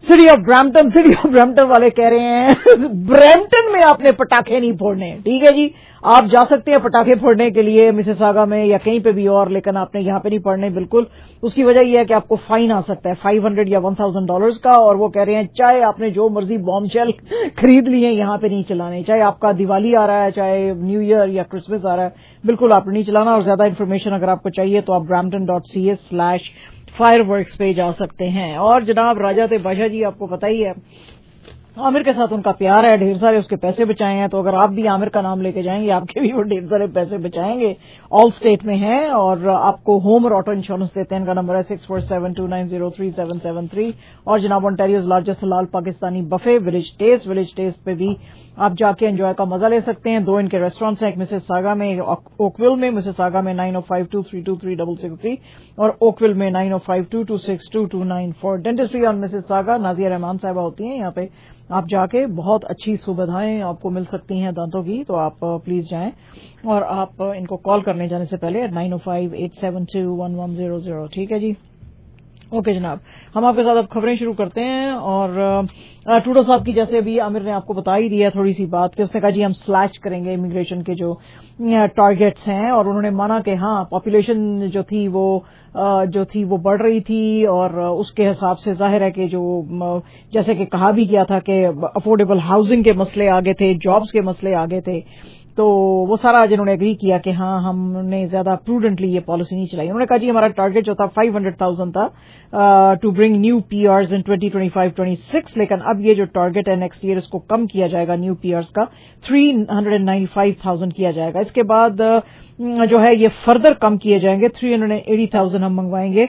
S15: city of Brampton city of Brampton वाले कह रहे हैं ब्रैम्पटन में आपने पटाखे नहीं फोड़ने, ठीक है जी, आप जा सकते हैं पटाखे फोड़ने के लिए मिसिसागा में या कहीं पे भी और, लेकिन आपने यहाँ पे नहीं पड़ने बिल्कुल। उसकी वजह यह है कि आपको फाइन आ सकता है फाइव हंड्रेड या वन थाउजेंड डॉलर्स का, और वो कह रहे हैं चाहे आपने जो मर्जी बॉम्ब शेल खरीद लिए यहाँ पे नहीं चलाने, चाहे आपका दिवाली आ रहा है, चाहे न्यू ईयर या क्रिसमस आ रहा है, बिल्कुल आपने नहीं चलाना। और ज्यादा इन्फॉर्मेशन अगर आपको चाहिए तो आप Brampton dot C A slash fireworks पे जा सकते हैं। और जनाब राजा ते बादशाह जी, आपको पता ही है आमिर के साथ उनका प्यार है, ढेर सारे उसके पैसे बचाए हैं, तो अगर आप भी आमिर का नाम लेके जाएंगे आपके भी वो ढेर सारे पैसे बचाएंगे। ऑल स्टेट में है और आपको होम और ऑटो इंश्योरेंस देते हैं। इनका नंबर है six four seven two nine zero three seven seven three. और जनाब ओंटारियोज लार्जेस्ट हलाल Pakistani buffet Village Taste, Village Taste पे भी आप जाके एंजॉय का मजा ले सकते हैं। दो इनके रेस्टोरेंट्स हैं, एक मिसिसागा में, ओकविल में। मिसिसागा में nine O five two three two three double six three और ओकविल में nine O five two two six two two nine four. Dentistry on Mississauga, Nazia Rahman साहिबा होती हैं यहाँ पे, आप जाके बहुत अच्छी सुविधाएं आपको मिल सकती हैं दांतों की, तो आप प्लीज जाएं और आप इनको कॉल करने जाने से पहले nine O five eight seven two one one zero zero. ठीक है जी, ओके जनाब, हम आपके साथ अब खबरें शुरू करते हैं। और ट्रूडो साहब की जैसे अभी आमिर ने आपको बता ही दिया थोड़ी सी बात कि उसने कहा जी हम स्लैश करेंगे इमिग्रेशन के जो टारगेट्स हैं, और उन्होंने माना कि हाँ पॉपुलेशन जो थी वो जो थी वो बढ़ रही थी, और उसके हिसाब से जाहिर है कि जो जैसे कि कहा भी गया था कि अफोर्डेबल हाउसिंग के मसले आगे थे, जॉब्स के मसले आगे थे, तो वो सारा जिन्होंने एग्री किया कि हाँ हमने ज्यादा प्रूडेंटली ये पॉलिसी नहीं चलाई। उन्होंने कहा जी हमारा टारगेट जो था फाइव हंड्रेड थाउजेंड था to bring new PRs in twenty twenty five twenty six, लेकिन अब ये जो टारगेट है नेक्स्ट ईयर इसको कम किया जाएगा, न्यू पीआरस का three hundred ninety five thousand किया जाएगा। इसके बाद जो है ये फर्दर कम किए जाएंगे, थ्री हंड्रेड एटी थाउजेंड हम मंगवाएंगे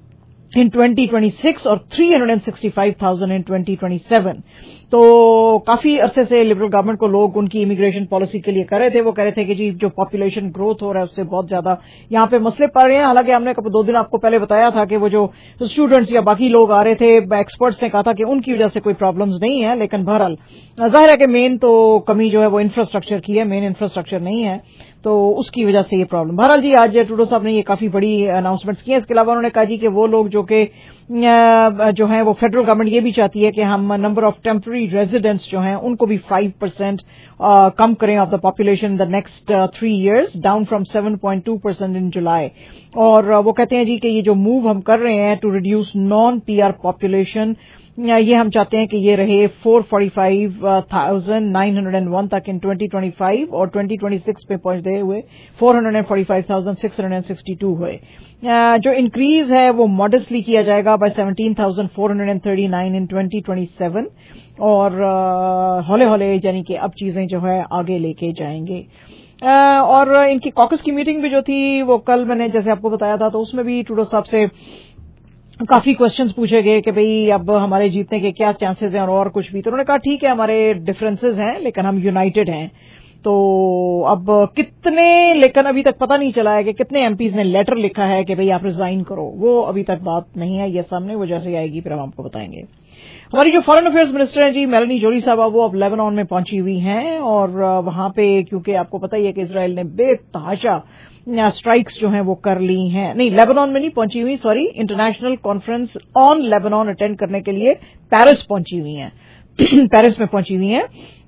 S15: इन ट्वेंटी ट्वेंटी सिक्स और three hundred sixty five thousand in twenty twenty seven. तो काफी अरसे से लिबरल गवर्नमेंट को लोग उनकी इमिग्रेशन पॉलिसी के लिए कर रहे थे। वो कह रहे थे कि जी जो पॉपुलेशन ग्रोथ हो रहा है उससे बहुत ज्यादा यहाँ पे मसले पड़ रहे हैं। हालांकि हमने दो दिन आपको पहले बताया था कि वो जो स्टूडेंट्स या बाकी लोग आ रहे थे, एक्सपर्ट्स ने कहा था कि उनकी वजह से कोई प्रॉब्लम्स नहीं है, लेकिन बहरहाल जाहिर है कि मेन तो कमी जो है वो इंफ्रास्ट्रक्चर की है, मेन इंफ्रास्ट्रक्चर नहीं है, तो उसकी वजह से ये प्रॉब्लम। बहरहाल जी आज ट्रूडो साहब ने ये काफी बड़ी अनाउंसमेंट्स की हैं। इसके अलावा उन्होंने कहा जी कि वो लोग जो कि जो है वो फेडरल गवर्नमेंट ये भी चाहती है कि हम नंबर ऑफ टेम्पररी रेजिडेंट्स जो हैं उनको भी फाइव परसेंट कम करें of the population in the next three years, down from seven point two percent in July. और uh, वो कहते हैं जी कि ये जो मूव हम कर रहे हैं to reduce non PR population, ये हम चाहते हैं कि ये रहे four forty five thousand nine hundred and one तक इन ट्वेंटी ट्वेंटी फाइव और ट्वेंटी ट्वेंटी सिक्स पे पहुंचते हुए four hundred forty five thousand six hundred sixty two हुए। जो इंक्रीज है वो मॉडेस्टली किया जाएगा by seventeen thousand four hundred thirty nine in twenty twenty seven, और हौले हौले यानी कि अब चीजें जो है आगे लेके जाएंगे। Uh, और इनकी कॉकस की मीटिंग भी जो थी वो कल मैंने जैसे आपको बताया था, तो उसमें भी ट्रूडो साहब से काफी क्वेश्चंस पूछे गए कि भाई अब हमारे जीतने के क्या चांसेस हैं और, और कुछ भी। तो उन्होंने कहा ठीक है हमारे डिफरेंसेस हैं लेकिन हम यूनाइटेड हैं। तो अब कितने, लेकिन अभी तक पता नहीं चला है कि कितने एमपीज ने लेटर लिखा है कि भाई आप रिजाइन करो, वो अभी तक बात नहीं है ये सामने, वो जैसे आएगी फिर हम आपको बताएंगे। हमारी जो फॉरेन अफेयर्स मिनिस्टर हैं जी मेलानी जोली साहब, वो अब लेबनान में पहुंची हुई हैं, और वहां पे क्योंकि आपको पता ही है कि इजराइल ने बेतहाशा स्ट्राइक्स जो हैं वो कर ली हैं। नहीं, लेबनान में नहीं पहुंची हुई, sorry, international conference on Lebanon attend करने के लिए पेरिस पहुंची हुई हैं पेरिस में पहुंची हुई हैं।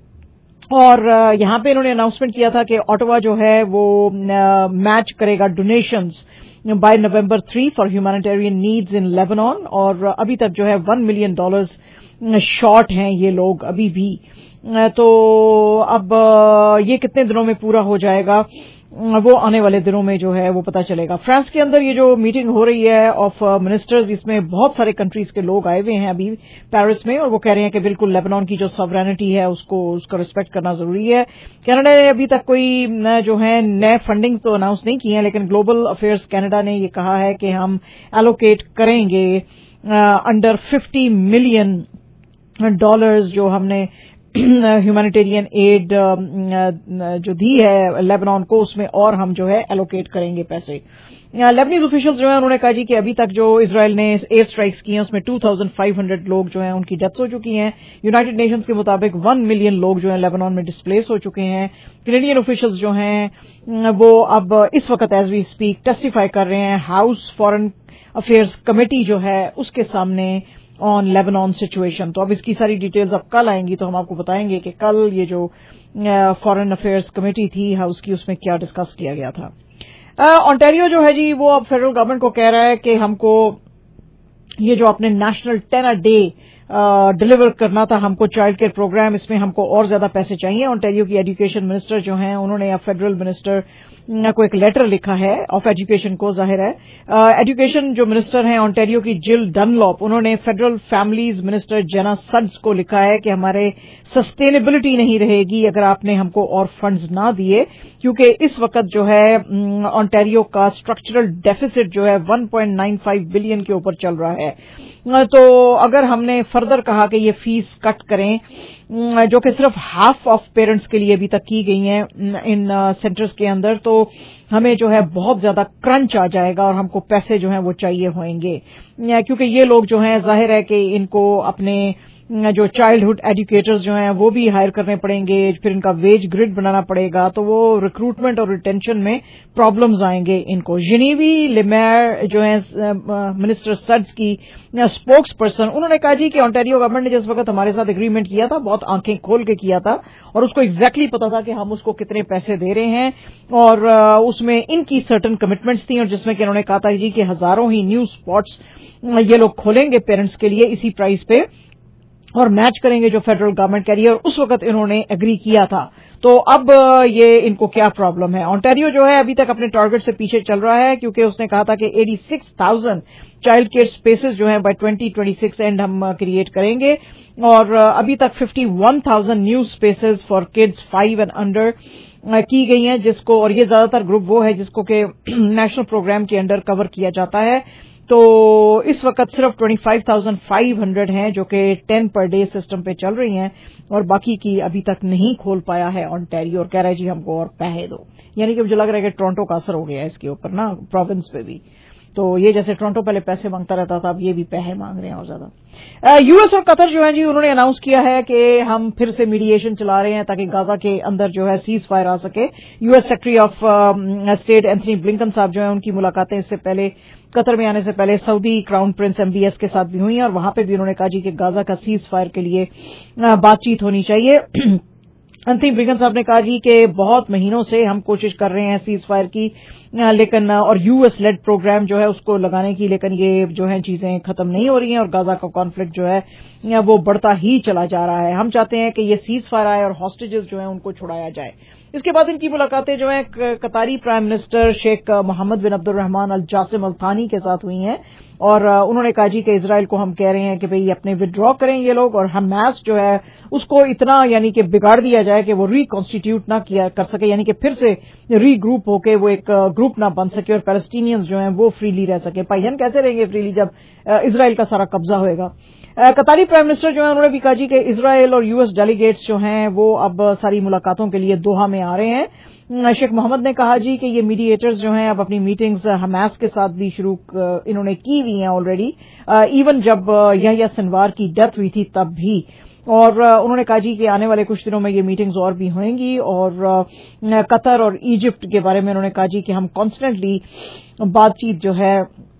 S15: और यहां पे इन्होंने अनाउंसमेंट किया था कि ऑटवा जो है वो मैच करेगा donations by November three for humanitarian needs in Lebanon, और अभी तक जो है वन मिलियन डॉलर्स शॉर्ट हैं ये लोग अभी भी। तो अब ये कितने दिनों में पूरा हो जाएगा वो आने वाले दिनों में जो है वो पता चलेगा। फ्रांस के अंदर ये जो मीटिंग हो रही है ऑफ मिनिस्टर्स, इसमें बहुत सारे कंट्रीज के लोग आए हुए हैं अभी पेरिस में, और वो कह रहे हैं कि बिल्कुल लेबनान की जो सॉवरेनिटी है उसको उसका रिस्पेक्ट करना जरूरी है। कनाडा ने अभी तक कोई जो है नए फंडिंग तो अनाउंस नहीं की है, लेकिन ग्लोबल अफेयर्स कनाडा ने ये कहा है कि हम एलोकेट करेंगे अंडर फिफ्टी मिलियन डॉलर्स जो हमने ह्यूमैनिटेरियन एड जो दी है लेबनान को, उसमें और हम जो है एलोकेट करेंगे पैसे। लेबनीज ऑफिशियल्स जो है उन्होंने कहा जी कि अभी तक जो इजराइल ने एयर स्ट्राइक्स की हैं उसमें टू थाउजेंड फाइव हंड्रेड लोग जो हैं उनकी डेथ्स हो चुकी हैं। यूनाइटेड नेशंस के मुताबिक वन मिलियन लोग जो हैं लेबनान में डिस्प्लेस हो चुके हैं। कैनेडियन ऑफिशियल्स जो हैं वो अब इस वक्त एज वी स्पीक टेस्टिफाई कर रहे हैं हाउस फॉरेन अफेयर्स कमेटी जो है उसके सामने, ऑन लेबनान सिचुएशन। तो अब इसकी सारी डिटेल्स अब कल आएंगी तो हम आपको बताएंगे कि कल ये जो फॉरेन अफेयर्स कमेटी थी हाउस की उसमें क्या डिस्कस किया गया था। ऑन्टेरियो जो है जी वो अब फेडरल गवर्नमेंट को कह रहा है कि हमको ये जो अपने national ten a day deliver करना था हमको चाइल्ड केयर प्रोग्राम, इसमें हमको और ज्यादा पैसे चाहिए। ऑन्टेरियो की एजुकेशन मिनिस्टर जो हैं उन्होंने अब फेडरल मिनिस्टर को एक लेटर लिखा है ऑफ एजुकेशन को। जाहिर है एजुकेशन जो मिनिस्टर हैं ऑन्टेरियो की जिल डनलॉप, उन्होंने federal families minister Jenna Sudds को लिखा है कि हमारे सस्टेनेबिलिटी नहीं रहेगी अगर आपने हमको और फंड्स ना दिए, क्योंकि इस वक्त जो है ऑन्टेरियो का स्ट्रक्चरल डेफिसिट जो है one point nine five billion के ऊपर चल रहा है। तो अगर हमने फर्दर कहा कि ये फीस कट करें जो कि सिर्फ हाफ ऑफ पेरेंट्स के लिए अभी तक की गई हैं इन सेंटर्स के अंदर, तो हमें जो है बहुत ज्यादा क्रंच आ जाएगा और हमको पैसे जो हैं वो चाहिए होंगे, क्योंकि ये लोग जो हैं जाहिर है कि इनको अपने जो चाइल्डहुड एजुकेटर्स जो हैं वो भी हायर करने पड़ेंगे, फिर इनका वेज ग्रिड बनाना पड़ेगा, तो वो रिक्रूटमेंट और रिटेंशन में प्रॉब्लम्स आएंगे इनको। जिनेवी लिमेर जो है मिनिस्टर सड्स की स्पोक्स पर्सन, उन्होंने कहा जी कि ऑन्टेरियो गवर्नमेंट ने जिस वक्त हमारे साथ एग्रीमेंट किया था बहुत आंखें खोल के किया था और उसको एग्जैक्टली पता था कि हम उसको कितने पैसे दे रहे हैं और उसमें इनकी सर्टन कमिटमेंट्स थी और जिसमें कि इन्होंने कहा था जी कि हजारों ही न्यू स्पॉट्स ये लोग खोलेंगे पेरेंट्स के लिए इसी प्राइस पे और मैच करेंगे जो फेडरल गवर्नमेंट कह रही है, और उस वक्त इन्होंने एग्री किया था। तो अब ये इनको क्या प्रॉब्लम है? ऑन्टेरियो जो है अभी तक अपने टारगेट से पीछे चल रहा है क्योंकि उसने कहा था कि छियासी हज़ार चाइल्ड केयर स्पेसेस जो हैं by twenty twenty six and हम क्रिएट करेंगे और अभी तक इक्यावन हज़ार new spaces for kids five and under की गई हैं, जिसको और ये ज्यादातर ग्रुप वो है जिसको कि नेशनल प्रोग्राम के अंडर कवर किया जाता है। तो इस वक्त सिर्फ पच्चीस हज़ार पाँच सौ हैं जो कि टेन पर डे सिस्टम पे चल रही हैं और बाकी की अभी तक नहीं खोल पाया है ऑन्टेरियो और कह रहा है जी हमको और पैसे दो। यानी कि मुझे लग रहा है कि टोरंटो का असर हो गया है इसके ऊपर ना, प्रोविंस पे भी। तो ये जैसे टोरंटो पहले पैसे मांगता रहता था अब ये भी पैसे मांग रहे हैं और ज्यादा। यूएस और कतर जो है जी उन्होंने अनाउंस किया है कि हम फिर से मीडिएशन चला रहे हैं ताकि गाजा के अंदर जो है सीज फायर आ सके। US secretary of state Anthony Blinken साहब जो है उनकी मुलाकातें इससे पहले कतर में आने से पहले सऊदी क्राउन प्रिंस एमबीएस के साथ भी हुई हैं और वहां पे भी उन्होंने कहा जी कि गाजा का सीज फायर के लिए बातचीत होनी चाहिए। एंथनी ब्लिंकन साहब ने कहा जी कि बहुत महीनों से हम कोशिश कर रहे हैं सीज फायर की लेकिन और यूएस लेड प्रोग्राम जो है उसको लगाने की, लेकिन ये जो है चीजें खत्म नहीं हो रही हैं और गाजा का कॉन्फ्लिक्ट जो है वो बढ़ता ही चला जा रहा है। हम चाहते हैं कि ये सीज फायर आए और हॉस्टेजेस जो है उनको छुड़ाया जाए। इसके बाद इनकी मुलाकातें जो है Qatari prime minister Sheikh Mohammed bin Abdulrahman Al Jassim Al Thani के साथ हुई हैं और उन्होंने कहा जी कि इजराइल को हम कह रहे हैं कि भाई अपने विड्रॉ करें ये लोग और हमास जो है उसको इतना यानी कि बिगाड़ दिया जाए कि वो रिकॉन्स्टिट्यूट ना किया कर सके, यानी कि फिर से रीग्रुप होके वो एक ग्रुप ना बन सके और पैलेस्टीनियंस जो हैं वो फ्रीली रह सके। भाईजान कैसे रहेंगे फ्रीली जब इजराइल का सारा कब्जा होएगा। कतारी प्राइम मिनिस्टर जो है उन्होंने भी कहा जी कि इजराइल और यूएस डेलीगेट्स जो हैं वो अब सारी मुलाकातों के लिए दोहा में आ रहे हैं। शेख मोहम्मद ने कहा जी कि ये मीडिएटर्स जो हैं अब अपनी मीटिंग्स हमास के साथ भी शुरू इन्होंने की हुई हैं ऑलरेडी, इवन जब यहया सिनवार की डेथ हुई थी तब भी, और उन्होंने कहा जी कि आने वाले कुछ दिनों में ये मीटिंग्स और भी होंगी और कतर और इजिप्ट के बारे में उन्होंने कहा जी कि हम कॉन्स्टेंटली बातचीत जो है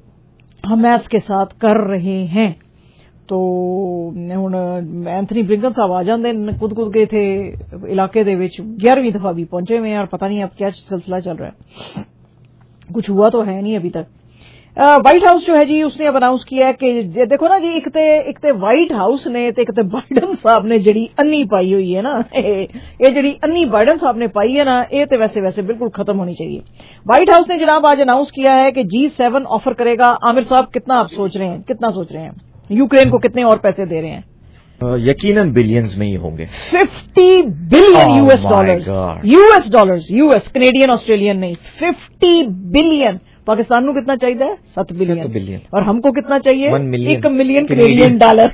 S15: हमास के साथ कर रहे हैं। तो ਹੁਣ ਐਂਥਨੀ ਬਲਿੰਕਨ ਸਾਹਿਬ ਆ ਜਾਂਦੇ ਨੇ खुद खुद गए थे इलाके दे विच ग्यारहवीं दफा भी पहुंचे हुए हैं और पता नहीं अब क्या सिलसिला चल रहा है, कुछ हुआ तो है नहीं अभी तक। व्हाइट हाउस जो है जी उसने अब अनाउंस किया है कि देखो ना जी एक ते एक ते व्हाइट हाउस ने ते एक ते बाइडन साहब ने जड़ी अन्नी पाई हुई है ना, ये जड़ी अन्नी बाइडन साहब ने पाई है ना ये तो वैसे वैसे बिल्कुल खत्म होनी चाहिए। व्हाइट हाउस ने जनाब आज अनाउंस किया है कि जी सेवन ऑफर करेगा। आमिर साहब कितना आप सोच रहे हैं, कितना सोच रहे हैं यूक्रेन को कितने और पैसे दे रहे हैं?
S14: uh, यकीनन बिलियंस में ही होंगे।
S15: Fifty billion US dollars, US dollars, US Canadian Australian नहीं, फिफ्टी बिलियन। पाकिस्तान को कितना चाहिए? सत बिलियन, बिलियन। और हमको कितना चाहिए? एक मिलियन कनेडियन डॉलर।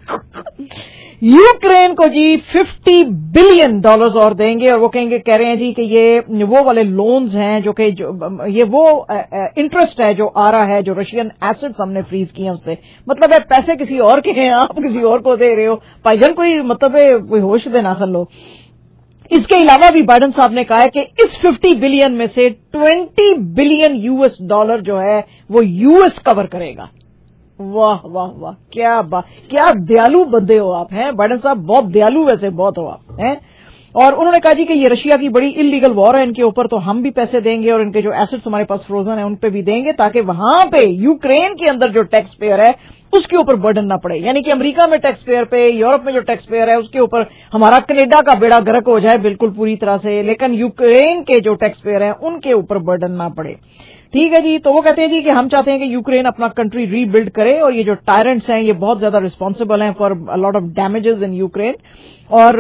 S15: यूक्रेन को जी फिफ्टी बिलियन डॉलर्स और देंगे और वो कहेंगे कह रहे हैं जी कि ये वो वाले लोन्स हैं जो कि जो ये वो इंटरेस्ट है जो आ रहा है जो रशियन एसेट्स हमने फ्रीज किए हैं उससे, मतलब है पैसे किसी और के हैं आप किसी और को दे रहे हो। भाईजान कोई मतलब है कोई होश देना कर लो। इसके अलावा भी बाइडन साहब ने कहा है कि इस फिफ्टी बिलियन में से ट्वेंटी बिलियन यूएस डॉलर जो है वो यूएस कवर करेगा। واہ واہ واہ کیا بات, کیا دیالو بندے ہو آپ ہیں بائیڈن صاحب, بہت دیالو ویسے بہت ہو آپ ہیں. اور انہوں نے کہا جی کہ یہ رشیا کی بڑی انلیگل وار ہے ان کے اوپر, تو ہم بھی پیسے دیں گے اور ان کے جو ایسٹس ہمارے پاس فروزن ہیں ان پہ بھی دیں گے تاکہ وہاں پہ یوکرین کے اندر جو ٹیکس پیئر ہے اس کے اوپر برڈن نہ پڑے. یعنی کہ امریکہ میں ٹیکس پیئر پہ, یورپ میں جو ٹیکس پیئر ہے اس کے اوپر ہمارا کینیڈا کا بیڑا گرک ہو جائے بالکل پوری طرح سے, لیکن یوکرین کے جو ٹیکس پیئر ہیں ان کے اوپر برڈن نہ پڑے. ٹھیک ہے جی. تو وہ کہتے ہیں جی کہ ہم چاہتے ہیں کہ یوکرین اپنا کنٹری ری بلڈ کرے, اور یہ جو ٹائرنٹس ہیں یہ بہت زیادہ ریسپانسبل ہیں for lot of damages in Ukraine, اور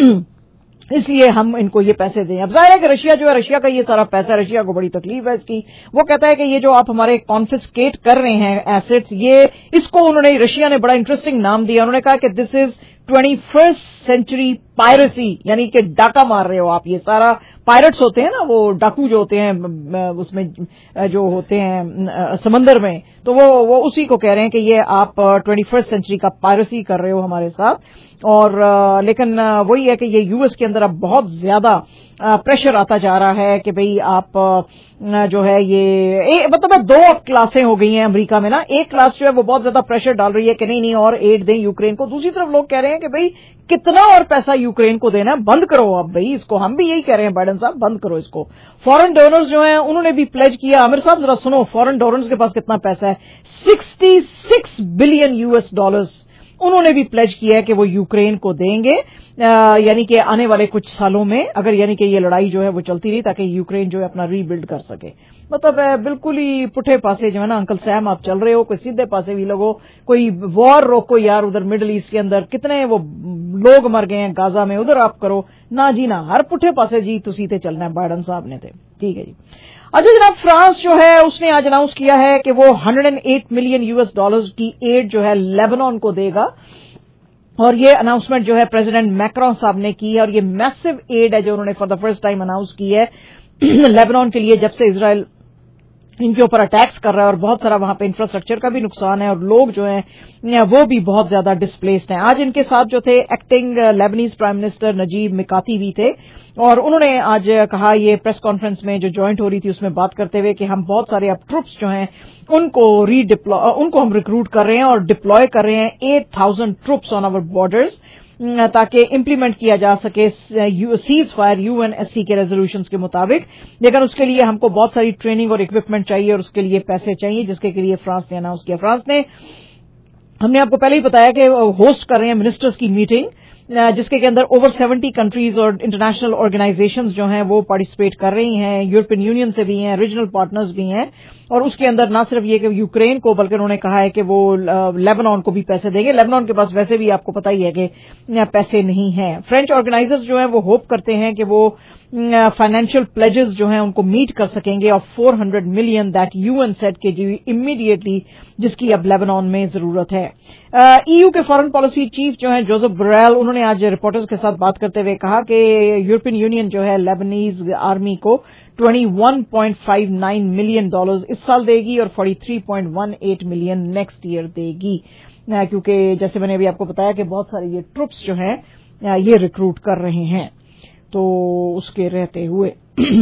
S15: اس لیے ہم ان کو یہ پیسے دیں. اب ظاہر ہے کہ رشیا جو ہے, رشیا کا یہ سارا پیسہ, رشیا کو بڑی تکلیف ہے اس کی. وہ کہتا ہے کہ یہ جو آپ ہمارے کانفسکیٹ کر رہے ہیں ایسٹس, یہ اس کو انہوں نے, رشیا نے بڑا انٹرسٹنگ نام دیا. انہوں نے کہا کہ this is twenty first century piracy, یعنی کہ ڈاکہ مار رہے ہو آپ. یہ سارا پائرٹس ہوتے ہیں نا, وہ ڈاکو جو ہوتے ہیں اس میں جو ہوتے ہیں سمندر میں, تو وہ وہ اسی کو کہہ رہے ہیں کہ یہ آپ ٹوینٹی فرسٹ سینچری کا پائرسی کر رہے ہو ہمارے ساتھ. اور لیکن وہی ہے کہ یہ یو ایس کے اندر اب بہت زیادہ پریشر آتا جا رہا ہے کہ بھئی آپ جو ہے یہ مطلب دو کلاسیں ہو گئی ہیں امریکہ میں نا. ایک کلاس جو ہے وہ بہت زیادہ پریشر ڈال رہی ہے کہ نہیں نہیں اور ایڈ دیں یوکرین کو. دوسری طرف لوگ کہہ رہے ہیں کہ بھئی کتنا اور پیسہ یوکرین کو دینا ہے, بند کرو اب بھئی اس کو. ہم بھی یہی کہہ رہے ہیں بائیڈن صاحب, بند کرو اس کو. فورن ڈونرز جو ہیں انہوں نے بھی پلیج کیا. عامر صاحب ذرا سنو, فورن ڈونرز کے پاس کتنا پیسہ ہے, سکسٹی سکس بلین یو ایس ڈالرز انہوں نے بھی پلیج کیا ہے کہ وہ یوکرین کو دیں گے, یعنی کہ آنے والے کچھ سالوں میں, اگر یعنی کہ یہ لڑائی جو ہے وہ چلتی رہی تاکہ یوکرین جو ہے اپنا ری بلڈ کر سکے. مطلب بالکل ہی پٹھے پاسے جو ہے نا انکل سیم آپ چل رہے ہو, کوئی سیدھے پاسے بھی لوگو, کوئی وار روکو یار ادھر مڈل ایسٹ کے اندر کتنے وہ لوگ مر گئے ہیں غازہ میں, ادھر آپ کرو نہ جی نہ, ہر پٹھے پاسے جی تسی تے چلنا ہے بائیڈن صاحب نے تھے. ٹھیک ہے جی. اچھا جناب, فرانس جو ہے اس نے آج اناؤنس کیا ہے کہ وہ one hundred eight million US ایس ڈالرز کی ایڈ جو ہے لیبنان کو دے گا, اور یہ اناؤنسمنٹ جو ہے پریزیڈنٹ میکرون صاحب نے کی ہے, اور یہ میسو ایڈ ہے جو انہوں نے for the first time announce کی ہے لیبنان کے لیے, جب سے اسرائیل ان کے اوپر اٹیکس کر رہا ہے, اور بہت سارا وہاں پہ انفراسٹرکچر کا بھی نقصان ہے, اور لوگ جو ہیں وہ بھی بہت زیادہ ڈسپلیسڈ ہیں. آج ان کے ساتھ جو تھے acting Lebanese prime minister Najib Mikati بھی تھے, اور انہوں نے آج کہا یہ پریس کانفرنس میں جو جوائنٹ ہو رہی تھی اس میں بات کرتے ہوئے کہ ہم بہت سارے اب ٹروپس جو ہیں ان کو ری ڈپلو ان کو ہم ریکروٹ کر رہے ہیں اور ڈپلوائے کر رہے ہیں eight thousand troops on our borders, تاکہ امپلیمنٹ کیا جا سکے cease fire U N S C کے ریزولوشنز کے مطابق. لیکن اس کے لیے ہم کو بہت ساری ٹریننگ اور اکوپمنٹ چاہیے, اور اس کے لیے پیسے چاہیے, جس کے لیے فرانس نے اناؤنس کیا. فرانس نے, ہم نے آپ کو پہلے ہی بتایا کہ ہوسٹ کر رہے ہیں منسٹرز کی میٹنگ, جس کے اندر اوور سیونٹی کنٹریز اور انٹرنیشنل آرگنائزیشنز جو ہیں وہ پارٹیسپیٹ کر رہی ہیں, یورپین یونین سے بھی ہیں, ریجنل پارٹنرز بھی ہیں, اور اس کے اندر نہ صرف یہ کہ یوکرین کو بلکہ انہوں نے کہا ہے کہ وہ لیبنان کو بھی پیسے دیں گے. لیبنان کے پاس ویسے بھی آپ کو پتہ ہی ہے کہ پیسے نہیں ہیں. فرینچ آرگنائزرز جو ہیں وہ ہوپ کرتے ہیں کہ وہ فائنینشیل پلیجز جو ہیں ان کو میٹ کر سکیں گے, of four hundred million that U N set کے جی امیڈیٹلی, جس کی اب لیبنان میں ضرورت ہے. ای یو کے فارن پالیسی چیف جو ہیں جوزف بریل, انہوں نے آج رپورٹرز کے ساتھ بات کرتے ہوئے کہا کہ یورپین یونین جو ہے لیبنیز آرمی کو twenty one point five nine million dollars اس سال دے گی, اور forty three point one eight million next year دے گی, کیونکہ جیسے میں نے ابھی آپ کو بتایا کہ بہت سارے یہ ٹروپس جو ہیں یہ ریکروٹ کر رہے ہیں. تو اس کے رہتے ہوئے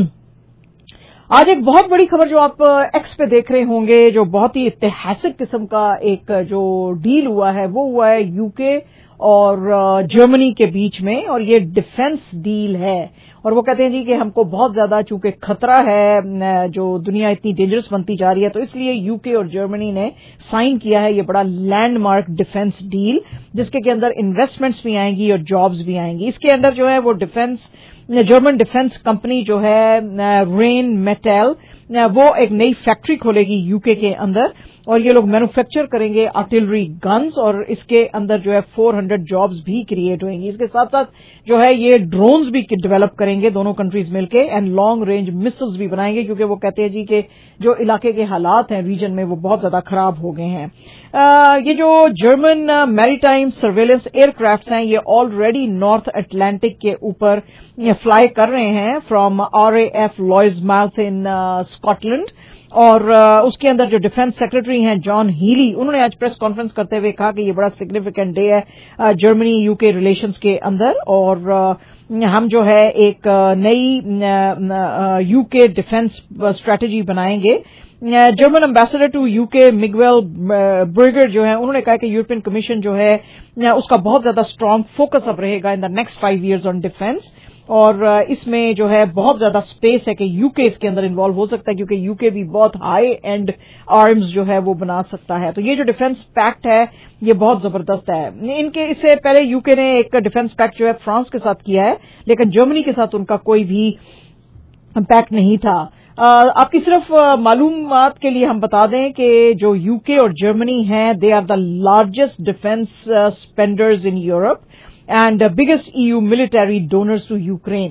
S15: آج ایک بہت بڑی خبر جو آپ ایکس پہ دیکھ رہے ہوں گے, جو بہت ہی اتہاسک قسم کا ایک جو ڈیل ہوا ہے وہ ہوا ہے یو کے اور جرمنی کے بیچ میں, اور یہ ڈیفنس ڈیل ہے. اور وہ کہتے ہیں جی کہ ہم کو بہت زیادہ چونکہ خطرہ ہے, جو دنیا اتنی ڈینجرس بنتی جا رہی ہے, تو اس لیے یو کے اور جرمنی نے سائن کیا ہے یہ بڑا لینڈ مارک ڈیفنس ڈیل, جس کے اندر انویسٹمنٹس بھی آئیں گی اور جابز بھی آئیں گی. اس کے اندر جو ہے وہ ڈیفنس جرمن ڈیفنس کمپنی جو ہے رین میٹل, وہ ایک نئی فیکٹری کھولے گی یو کے کے اندر, اور یہ لوگ مینوفیکچر کریں گے آرٹلری گنز, اور اس کے اندر جو ہے فور ہنڈریڈ جابز بھی کریٹ ہوئیں گی. اس کے ساتھ ساتھ جو ہے یہ ڈرونز بھی ڈیولپ کریں گے دونوں کنٹریز مل کے, اینڈ لانگ رینج مسلز بھی بنائیں گے, کیونکہ وہ کہتے ہیں جی کہ جو علاقے کے حالات ہیں ریجن میں وہ بہت زیادہ خراب ہو گئے ہیں. یہ جو جرمن میری ٹائم سرویلنس ایئر کرافٹس ہیں یہ آلریڈی نارتھ اٹلانٹک کے اوپر فلائی کر رہے ہیں from R A F Lossiemouth in Scotland, اور اس کے اندر جو ڈیفنس سیکرٹری ہیں جان ہیلی, انہوں نے آج پریس کانفرنس کرتے ہوئے کہا کہ یہ بڑا سگنیفیکنٹ ڈے ہے جرمنی یو کے ریلیشنز کے اندر, اور ہم جو ہے ایک نئی یو کے ڈیفنس اسٹریٹجی بنائیں گے German ambassador to UK Miguel Berger जो है उन्होंने कहा कि यूरोपियन कमीशन जो है उसका बहुत ज्यादा स्ट्रांग फोकस अब रहेगा in the next five years on defence, और इसमें जो है बहुत ज्यादा स्पेस है कि यूके इसके अंदर इन्वॉल्व हो सकता है क्योंकि यूके भी बहुत हाई एंड आर्म्स जो है वो बना सकता है। तो ये जो डिफेंस पैक्ट है ये बहुत जबरदस्त है। इनके इससे पहले यूके ने एक डिफेंस पैक्ट जो है फ्रांस के साथ किया है, लेकिन जर्मनी के साथ उनका कोई भी पैक्ट नहीं था। Uh, आपकी सिर्फ मालूमात के लिए हम बता दें कि जो यूके और जर्मनी हैं they are the largest defence spenders in Europe and biggest EU military donors to Ukraine.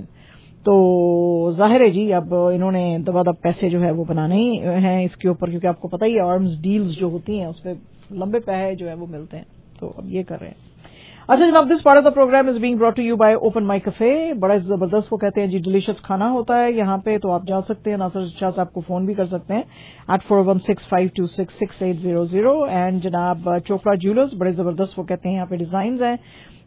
S15: तो जाहिर है जी अब इन्होंने दबादब पैसे जो है वो बनाने ही हैं इसके ऊपर, क्योंकि आपको पता ही है आर्म्स डील्स जो होती हैं उस पर लंबे पैसे जो है वो मिलते हैं, तो अब ये कर रहे हैं। अच्छा जनाब, this part of the programme is being brought to you by Open Mic Cafe. बड़ा जबरदस्त वो कहते हैं जी डिलीशियस खाना होता है यहाँ पे, तो आप जा सकते हैं। नासिर शाह साहब को फोन भी कर सकते हैं eight four one six five two six six eight zero zero. And जनाब चोपड़ा ज्वेलर्स, बड़े जबरदस्त वो कहते हैं यहाँ पे डिजाइन हैं,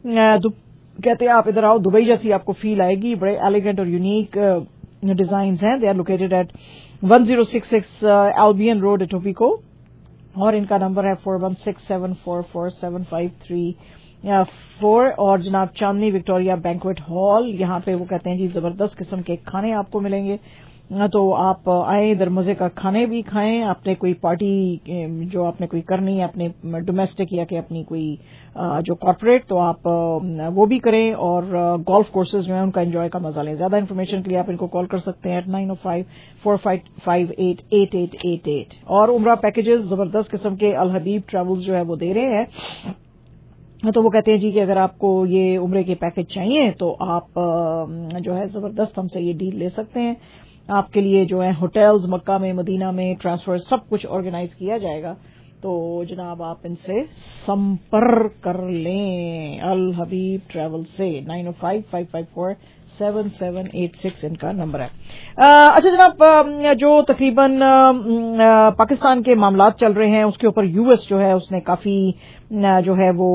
S15: कहते हैं आप इधर आओ दुबई जैसी आपको फील आएगी, बड़े एलिगेंट और यूनिक डिजाइन हैं। They are located at one zero six six Albion Road Etobicoke, और इनका नंबर है four one six seven four four seven five three four. और जनाब चांदनी विक्टोरिया बैंक्वेट हॉल, यहाँ पे वो कहते हैं जी जबरदस्त किस्म के खाने आपको मिलेंगे, तो आप आए इधर मजे का खाने भी खाएं। आपने कोई पार्टी जो आपने कोई करनी है अपने डोमेस्टिक या कि अपनी कोई जो कॉर्पोरेट, तो आप वो भी करें, और गोल्फ कोर्सेज जो है उनका एंजॉय का मजा लें। ज्यादा इन्फॉर्मेशन के लिए आप इनको कॉल कर सकते हैं at nine O five four five five eight eight eight eight eight. और उम्रा पैकेजेस जबरदस्त किस्म के अल हबीब ट्रेवल्स जो है वो दे रहे हैं, तो वो कहते हैं जी कि अगर आपको ये उम्रे के पैकेज चाहिए तो आप जो है जबरदस्त हमसे ये डील ले सकते हैं। आपके लिए जो है होटल्स मक्का में मदीना में ट्रांसफर सब कुछ ऑर्गेनाइज किया जाएगा, तो जनाब आप इनसे संपर्क कर लें अल हबीब ट्रैवल से। Nine O five five five four seven seven eight six इनका नंबर है। अच्छा जनाब, जो तकरीबन पाकिस्तान के मामलात चल रहे हैं उसके ऊपर यूएस जो है उसने काफी जो है वो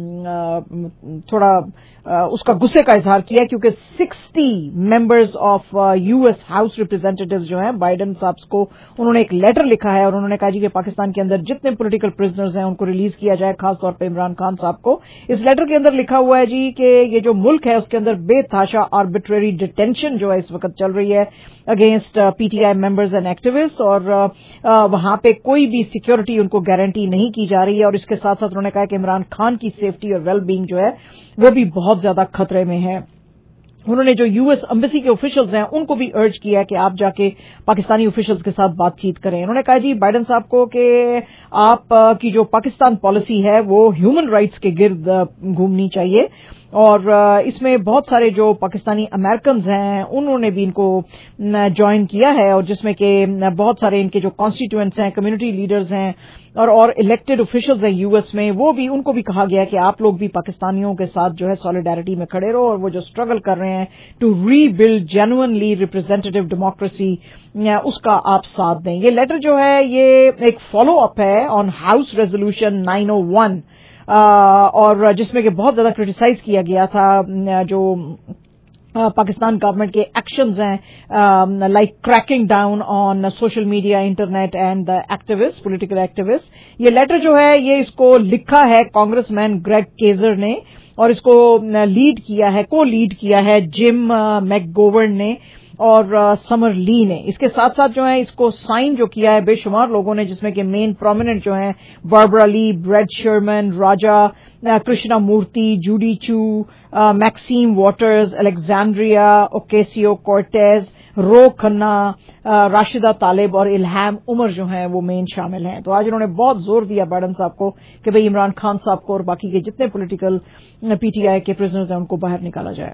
S15: थोड़ा उसका गुस्से का इजहार किया, क्योंकि sixty members of US House representatives जो हैं बाइडेन साहब को उन्होंने एक लेटर लिखा है, और उन्होंने कहा जी कि पाकिस्तान के अंदर जितने पॉलिटिकल प्रिजनर्स हैं उनको रिलीज किया जाए, खासतौर पर इमरान खान साहब को। इस लेटर के अंदर लिखा हुआ है जी कि ये जो मुल्क है उसके अंदर बेतहाशा आर्बिट्रेरी डिटेंशन जो है इस वक्त चल रही है against PTI members and activist, और वहां पे कोई भी सिक्योरिटी उनको गारंटी नहीं की जा रही है। और इसके साथ साथ उन्होंने कहा कि इमरान खान की सेफ्टी और वेल बीइंग जो है वो भी बहुत ज्यादा खतरे में है। उन्होंने जो यूएस एम्बेसी के ऑफिशियल्स हैं उनको भी अर्ज किया कि आप जाके पाकिस्तानी ऑफिशियल्स के साथ बातचीत करें। उन्होंने कहा जी बाइडेन साहब को कि आप की जो पाकिस्तान पॉलिसी है वो ह्यूमन राइट्स के गिर्द घूमनी चाहिए, और इसमें बहुत सारे जो पाकिस्तानी अमेरिकन्स हैं उन्होंने भी इनको ज्वाइन किया है, और जिसमें कि बहुत सारे इनके जो कॉन्स्टिट्यूएंट्स हैं, कम्युनिटी लीडर्स हैं और और इलेक्टेड ऑफिशियल्स हैं यूएस में, वो भी उनको भी कहा गया कि आप लोग भी पाकिस्तानियों के साथ जो है सॉलिडारिटी में खड़े रहो, और वो जो स्ट्रगल कर रहे हैं to rebuild genuinely representative democracy उसका आप साथ दें। ये लेटर जो है ये एक फॉलो अप है on House resolution nine O one, और जिसमें कि बहुत ज्यादा क्रिटिसाइज किया गया था जो पाकिस्तान गवर्नमेंट के एक्शंस हैं, like cracking down on social media, internet and the activist, political activist. ये लेटर जो है ये इसको लिखा है कांग्रेसमैन ग्रेग केजर ने, और इसको लीड किया है, को लीड किया है जिम मैकगोवर्न ने और समर ली ने। इसके साथ साथ जो है इसको साइन जो किया है बेशुमार लोगों ने, जिसमें कि मेन प्रोमिनेंट जो हैं Barbara Lee, Brad Sherman, Raja Krishnamoorthi, Judy Chu, Maxine Waters, Alexandria Ocasio Cortez, Ro Khanna, Rashida Tlaib और इल्हाम उमर जो हैं वो मेन शामिल हैं। तो आज उन्होंने बहुत जोर दिया बाइडेन साहब को कि भाई इमरान खान साहब को और बाकी के जितने पॉलिटिकल पीटीआई के प्रिजनर्स हैं उनको बाहर निकाला जाए।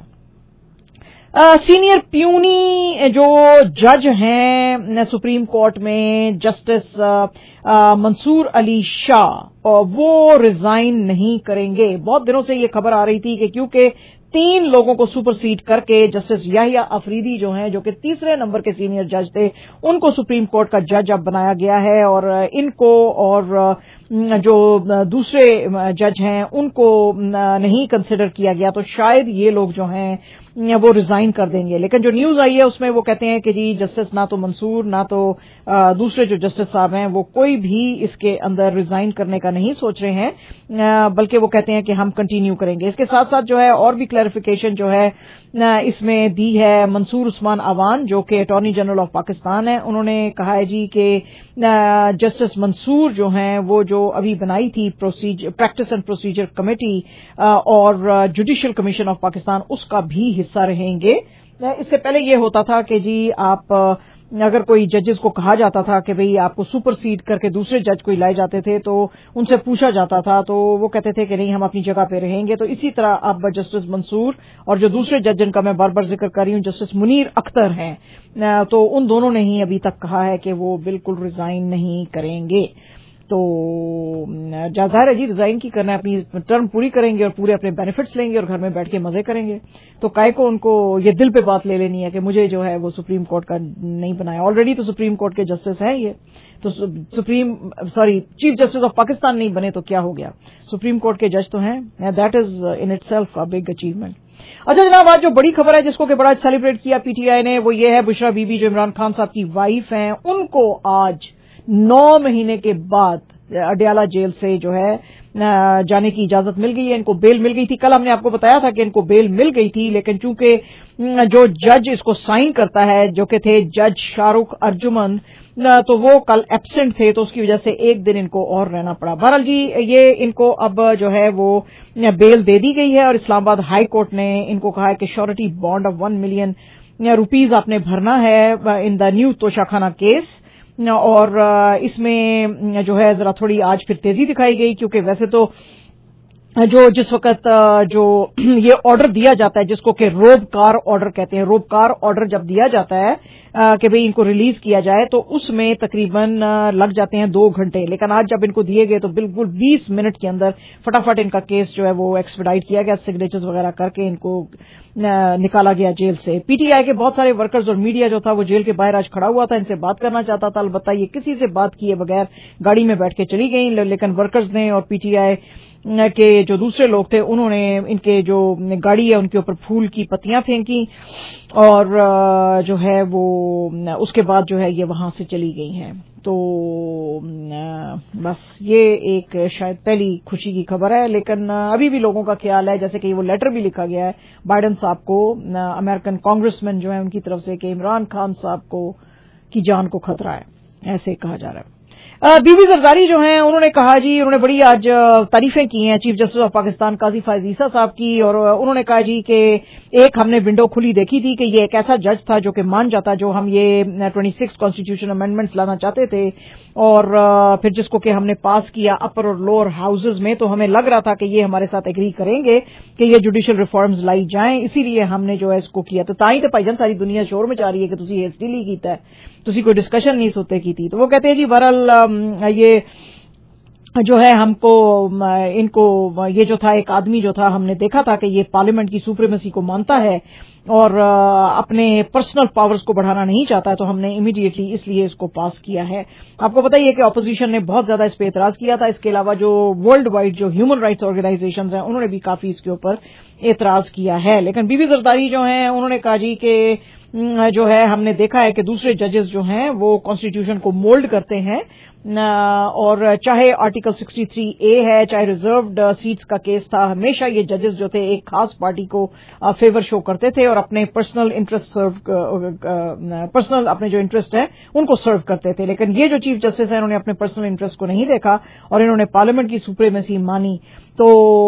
S15: सीनियर uh, प्यूनी जो जज हैं सुप्रीम कोर्ट में, justice uh, uh, Mansoor Ali Shah, uh, वो रिजाइन नहीं करेंगे। बहुत दिनों से ये खबर आ रही थी कि क्योंकि तीन लोगों को सुपरसीड करके जस्टिस याहिया अफरीदी जो हैं, जो कि तीसरे नंबर के सीनियर जज थे, उनको सुप्रीम कोर्ट का जज अब बनाया गया है, और इनको और जो दूसरे जज हैं उनको नहीं कंसिडर किया गया। तो शायद ये लोग जो हैं وہ ریزائن کر دیں گے. لیکن جو نیوز آئی ہے اس میں وہ کہتے ہیں کہ جی جسٹس نہ تو منصور نہ تو دوسرے جو جسٹس صاحب ہیں وہ کوئی بھی اس کے اندر ریزائن کرنے کا نہیں سوچ رہے ہیں, بلکہ وہ کہتے ہیں کہ ہم کنٹینیو کریں گے. اس کے ساتھ ساتھ جو ہے اور بھی کلیریفیکیشن جو ہے اس میں دی ہے منصور عثمان عوان جو کہ اٹارنی جنرل آف پاکستان ہے. انہوں نے کہا ہے جی کہ جسٹس منصور جو ہیں وہ جو ابھی بنائی تھی پریکٹس اینڈ پروسیجر کمیٹی اور جوڈیشل کمیشن آف پاکستان اس کا بھی حصہ رہیں گے. اس سے پہلے یہ ہوتا تھا کہ جی آپ اگر کوئی ججز کو کہا جاتا تھا کہ بھئی آپ کو سپر سیڈ کر کے دوسرے جج کوئی لائے جاتے تھے تو ان سے پوچھا جاتا تھا تو وہ کہتے تھے کہ نہیں ہم اپنی جگہ پہ رہیں گے. تو اسی طرح اب جسٹس منصور اور جو دوسرے جج جن کا میں بار بار ذکر کر رہی ہوں جسٹس منیر اختر ہیں تو ان دونوں نے ہی ابھی تک کہا ہے کہ وہ بالکل ریزائن نہیں کریں گے. تو ظاہر ہے جی ریزائن کی کرنا ہے, اپنی ٹرم پوری کریں گے اور پورے اپنے بینیفٹس لیں گے اور گھر میں بیٹھ کے مزے کریں گے. تو کائے کو ان کو یہ دل پہ بات لے لینی ہے کہ مجھے جو ہے وہ سپریم کورٹ کا نہیں بنایا. آلریڈی تو سپریم کورٹ کے جسٹس ہیں یہ, تو supreme sorry chief justice of Pakistan نہیں بنے تو کیا ہو گیا, سپریم کورٹ کے جج تو ہیں. That is in itself a big achievement. اچھا جناب, آج جو بڑی خبر ہے جس کو کہ بڑا سیلیبریٹ کیا پی ٹی آئی نے وہ یہ ہے بشرا بی بی جو عمران خان صاحب کی وائف ہیں, ان کو آج نو مہینے کے بعد اڈیالہ جیل سے جو ہے جانے کی اجازت مل گئی ہے. ان کو بیل مل گئی تھی. کل ہم نے آپ کو بتایا تھا کہ ان کو بیل مل گئی تھی, لیکن چونکہ جو جج اس کو سائن کرتا ہے جو کہ تھے جج شاہ رخ ارجمن تو وہ کل ایبسنٹ تھے, تو اس کی وجہ سے ایک دن ان کو اور رہنا پڑا. بہرحال جی یہ ان کو اب جو ہے وہ بیل دے دی گئی ہے اور اسلام آباد ہائی کورٹ نے ان کو کہا ہے کہ surety bond of one million rupees آپ نے بھرنا ہے ان دا نیو توشاخانہ کیس. اور اس میں جو ہے ذرا تھوڑی آج پھر تیزی دکھائی گئی کیونکہ ویسے تو جو جس وقت جو یہ آرڈر دیا جاتا ہے جس کو کہ روب کار آرڈر کہتے ہیں, روب کار آرڈر جب دیا جاتا ہے کہ بھئی ان کو ریلیز کیا جائے تو اس میں تقریباً لگ جاتے ہیں دو گھنٹے. لیکن آج جب ان کو دیے گئے تو بالکل بیس منٹ کے اندر فٹافٹ ان کا کیس جو ہے وہ ایکسپیڈائٹ کیا گیا, سگنیچرز وغیرہ کر کے ان کو نکالا گیا جیل سے. پی ٹی آئی کے بہت سارے ورکرز اور میڈیا جو تھا وہ جیل کے باہر آج کھڑا ہوا تھا, ان سے بات کرنا چاہتا تھا. البتہ یہ کسی سے بات کیے بغیر گاڑی میں بیٹھ کے چلی گئیں. لیکن ورکرز نے اور پی ٹی آئی کے جو دوسرے لوگ تھے انہوں نے ان کے جو گاڑی ہے ان کے اوپر پھول کی پتیاں پھینکی اور جو ہے وہ اس کے بعد جو ہے یہ وہاں سے چلی گئی ہیں. تو بس یہ ایک شاید پہلی خوشی کی خبر ہے, لیکن ابھی بھی لوگوں کا خیال ہے جیسے کہ وہ لیٹر بھی لکھا گیا ہے بائیڈن صاحب کو, امریکن کانگریس مین جو ہے ان کی طرف سے کہ عمران خان صاحب کو کی جان کو خطرہ ہے, ایسے کہا جا رہا ہے. بی بی زرداری جو ہیں انہوں نے کہا جی انہوں نے بڑی آج تعریفیں کی ہیں چیف جسٹس آف پاکستان قاضی فائز عیسیٰ صاحب کی, اور انہوں نے کہا جی کہ ایک ہم نے ونڈو کھلی دیکھی تھی کہ یہ ایک ایسا جج تھا جو کہ مان جاتا جو ہم یہ ٹوئنٹی سکس کانسٹیٹیوشن امینڈمنٹس لانا چاہتے تھے اور پھر جس کو کہ ہم نے پاس کیا اپر اور لوور ہاؤسز میں, تو ہمیں لگ رہا تھا کہ یہ ہمارے ساتھ ایگری کریں گے کہ یہ جوڈیشل ریفارمز لائی جائیں, اسی لیے ہم نے جو ہے اس کو کیا. تو تائی تو بھائی جان ساری دنیا شور میں چاہ رہی ہے کہ تسی ہیسٹیلی کیتا ہے, تسی کوئی ڈسکشن نہیں سوتے کی تھی. تو وہ کہتے ہیں جی بہرحال یہ جو ہے ہم کو ان کو یہ جو تھا ایک آدمی جو تھا ہم نے دیکھا تھا کہ یہ پارلیمنٹ کی سپریمیسی کو مانتا ہے اور اپنے پرسنل پاورز کو بڑھانا نہیں چاہتا ہے, تو ہم نے امیڈیٹلی اس لیے اس کو پاس کیا ہے. آپ کو پتہ ہی ہے کہ اپوزیشن نے بہت زیادہ اس پہ اعتراض کیا تھا. اس کے علاوہ جو ورلڈ وائڈ جو ہیومن رائٹس آرگنائزیشنز ہیں انہوں نے بھی کافی اس کے اوپر اعتراض کیا ہے. لیکن بی بی زرداری جو ہیں انہوں نے کہا جی کہ جو ہے ہم نے دیکھا ہے کہ دوسرے ججز جو ہیں وہ کانسٹیٹیوشن کو مولڈ کرتے ہیں اور چاہے آرٹیکل سکسٹی تھری اے ہے چاہے ریزروڈ سیٹس کا کیس تھا, ہمیشہ یہ ججز جو تھے ایک خاص پارٹی کو فیور شو کرتے تھے اور اپنے پرسنل انٹرسٹ سرو پرسنل اپنے جو انٹرسٹ ہیں ان کو سرو کرتے تھے. لیکن یہ جو چیف جسٹس ہیں انہوں نے اپنے پرسنل انٹرسٹ کو نہیں دیکھا اور انہوں نے پارلیمنٹ کی سپریمیسی مانی. تو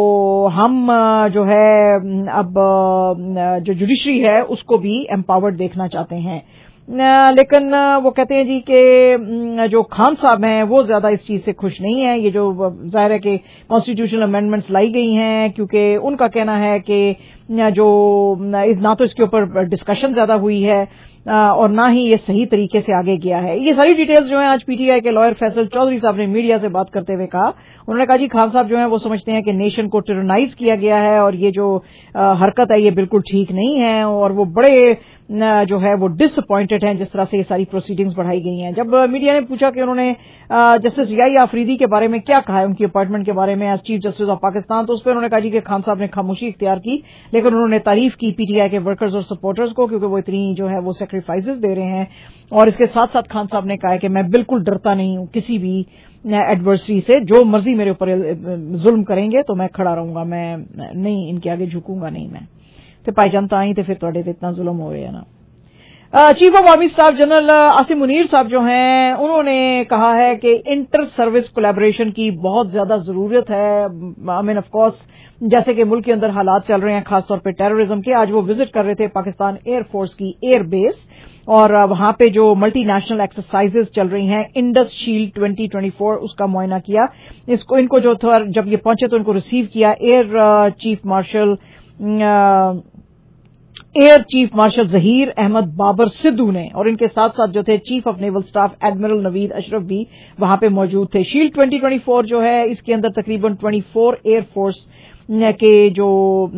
S15: ہم جو ہے اب جو جوڈیشری ہے اس کو بھی امپاورڈ دیکھنا چاہتے ہیں. لیکن وہ کہتے ہیں جی کہ جو خان صاحب ہیں وہ زیادہ اس چیز سے خوش نہیں ہیں. یہ جو ظاہر ہے کہ کانسٹیٹیوشنل امینڈمنٹس لائی گئی ہیں کیونکہ ان کا کہنا ہے کہ جو نہ تو اس کے اوپر ڈسکشن زیادہ ہوئی ہے اور نہ ہی یہ صحیح طریقے سے آگے گیا ہے. یہ ساری ڈیٹیلز جو ہیں آج پی ٹی آئی کے لائر فیصل چودھری صاحب نے میڈیا سے بات کرتے ہوئے کہا. انہوں نے کہا جی خان صاحب جو ہیں وہ سمجھتے ہیں کہ نیشن کو ٹیرنائز کیا گیا ہے اور یہ جو حرکت ہے یہ بالکل ٹھیک نہیں ہے اور وہ بڑے जो है वो डिसअपॉइंटेड हैं जिस तरह से ये सारी प्रोसीडिंग्स बढ़ाई गई हैं। जब मीडिया ने पूछा कि उन्होंने जस्टिस याई आफरीदी के बारे में क्या कहा है, उनकी अपॉइंटमेंट के बारे में as chief justice of Pakistan, तो उस पर उन्होंने कहा जी कि खान साहब ने खामोशी इख्तियार की, लेकिन उन्होंने तारीफ की पीटीआई के वर्कर्स और सपोर्टर्स को, क्योंकि वो इतनी जो है वो सेक्रीफाइसेस दे रहे हैं। और इसके साथ साथ खान साहब ने कहा है कि मैं बिल्कुल डरता नहीं हूं किसी भी एडवर्सरी से, जो मर्जी मेरे ऊपर जुल्म करेंगे तो मैं खड़ा रहूंगा, मैं नहीं इनके आगे झुकूंगा नहीं मैं। तो पाई जनता आई तो फिर थोड़े इतना जुल्म हो रहे हैं ना। Chief of army staff general Asim Munir साहब जो हैं उन्होंने कहा है कि इंटर सर्विस कोलैबोरेशन की बहुत ज्यादा जरूरत है। आई मीन ऑफ कोर्स जैसे कि मुल्क के अंदर हालात चल रहे हैं खासतौर पे टेररिज्म के। आज वो विजिट कर रहे थे पाकिस्तान एयर फोर्स की एयर बेस, और वहां पे जो मल्टी नेशनल एक्सरसाइजेज चल रही हैं Indus Shield twenty twenty four उसका मुआयना किया। इसको इनको जो था जब ये पहुंचे तो इनको रिसीव किया air chief marshal air chief marshal Zaheer Ahmed Babar Sidhu ने, और इनके साथ साथ जो थे chief of naval staff admiral Naveed Ashraf भी वहां पे मौजूद थे। शील्ड ट्वेंटी ट्वेंटी फोर जो है इसके अंदर तकरीबन चौबीस एयर फोर्स के जो